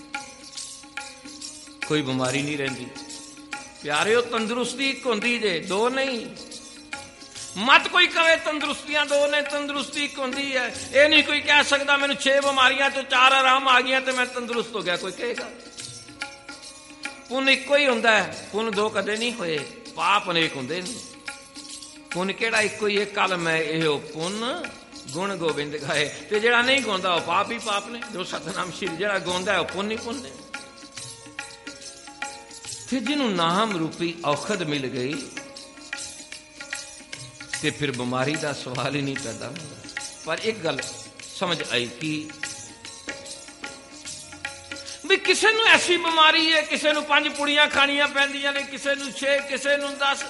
कोई बीमारी नहीं रही। प्यारे तंदुरुस्ती एक होंदी जे, दो नहीं। मत कोई कहे तंदुरुस्तियां दो ने, तंदुरुस्ती एक होंदी है। ये नहीं कोई कह सकता मैनू छे बीमारियां तो चार आराम आ गई तो मैं तंदुरुस्त हो गया, कोई कहेगा। पुन इको ही होंदा है, पुन दो कदे नहीं होए, पाप अनेक होंदे नहीं। पुन केड़ा इको ही है, कल मैं इहो पुन गुण गोबिंद गाए। ते जेड़ा नहीं गाउंदा वो पाप ही पाप ने। जो सतनाम श्री जेड़ा गाउंदा है वो पुन ही पुन ने। फिर जिन्हों नाम रूपी औखद मिल गई तो फिर बीमारी का सवाल ही नहीं पैदा होगा। पर एक गल समझ आई कि भी किसी नूं ऐसी बीमारी है, किसी नूं पंज पुड़ियां खानियां पैंदियां ने, किसी नूं छे, किसी नूं दस।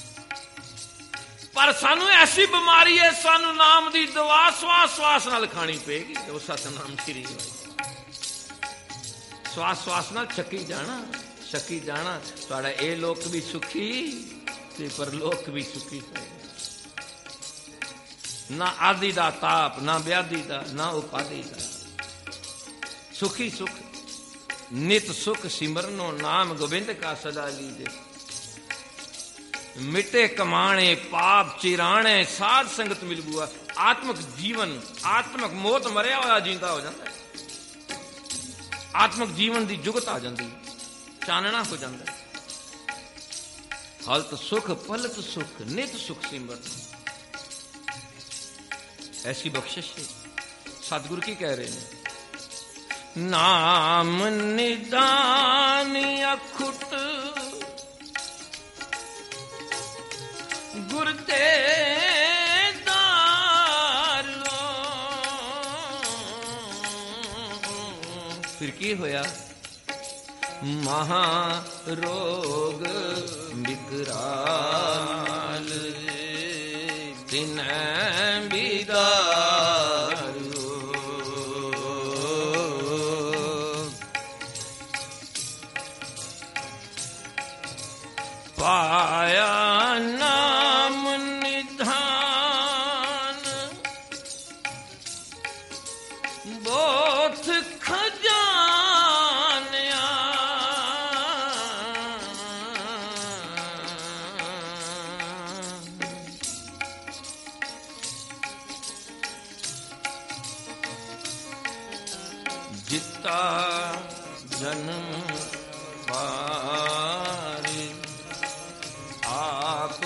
पर सानू ऐसी बीमारी है, सानू नाम की दवा श्वास श्वास नाल खानी पेगी। तो सतनाम श्री श्वास श्वास नाल छकी जाना, छकी जाना। तुहाडा ये लोक भी सुखी ते परलोक भी सुखी है। ना आदि दा ताप, ना व्याधि दा, ना उपाधि दा, सुखी सुख। नित सुख सिमरनो नाम गोबिंद का सदा लीजे। मिटे कमाणे पाप चिराणे साध संगत मिल बुआ। आत्मक जीवन, आत्मक मौत मरिया होया जींदा हो जाता है। आत्मक जीवन की जुगत आ जाती, चानना हो जाता। हलत सुख पलत सुख नित सुख सिमरन। ऐसी बख्शिश है। सतगुरु की कह रहे हैं, नाम निदान अखुट गुरदे दारो। फिर की होया, महा रोग विकराल दिन बिदारो। पाया नाम निधान बोथ खजानिया। जिता जन्म पारे आप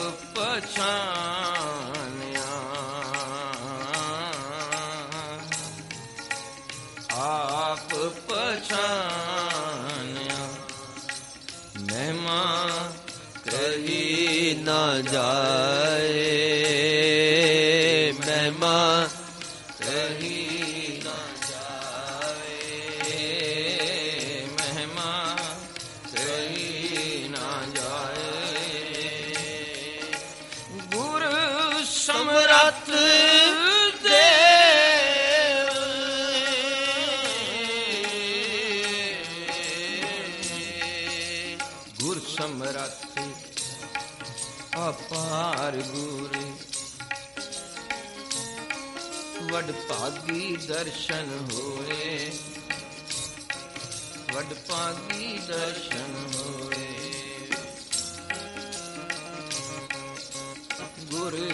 पछानिया। आप पछानिया महिमा कही न जाए। महिमा कही न जाए। महिमा कही न जाए। गुरु समरथ देव गुरु समरथ अपार गुरु वड भागी दर्शन होए। वड भागी दर्शन होए। गुरु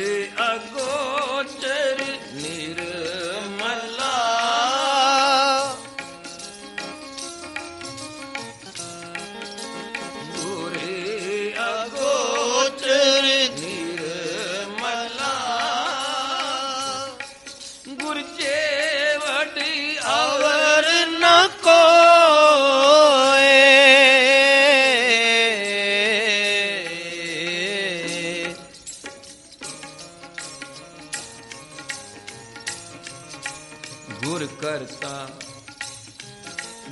अगोचर निर्मला। गुरु अगोचर निर्मला। गुरु जेवट अवर न कोए। गुर करता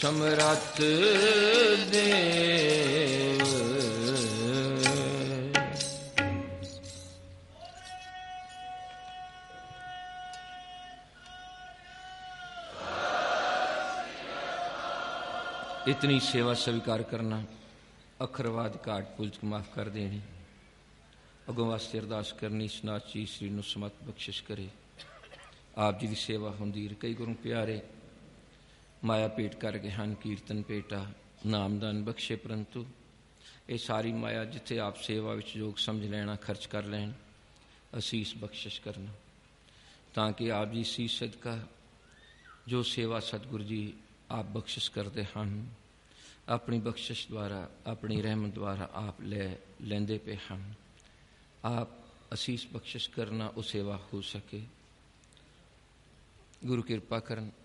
ਸਮਰੱਥ ਦੇਵ। इतनी सेवा स्वीकार करना, अखरवाद घाट पुलत माफ कर देनी, अगों वास्ते अरदास करनी, सनात जी श्री नूं समत बख्शिश करे। आप जी की सेवा होंदी। कई गुरु प्यारे माया भेट कर गए हैं, कीर्तन भेटा नामदान बख्शे, परंतु ये सारी माया जिथे आप सेवा विच योग समझ लेना, खर्च कर लैन, असीस बख्शिश करना, ताकि आप जी सी सदका जो सेवा सतगुरु जी आप बख्शिश करते हैं, अपनी बख्शिश द्वारा अपनी रहमत द्वारा आप ले लेंदे पे हैं। आप असीस बख्शिश करना, वो सेवा हो सके। गुरु कृपा करन।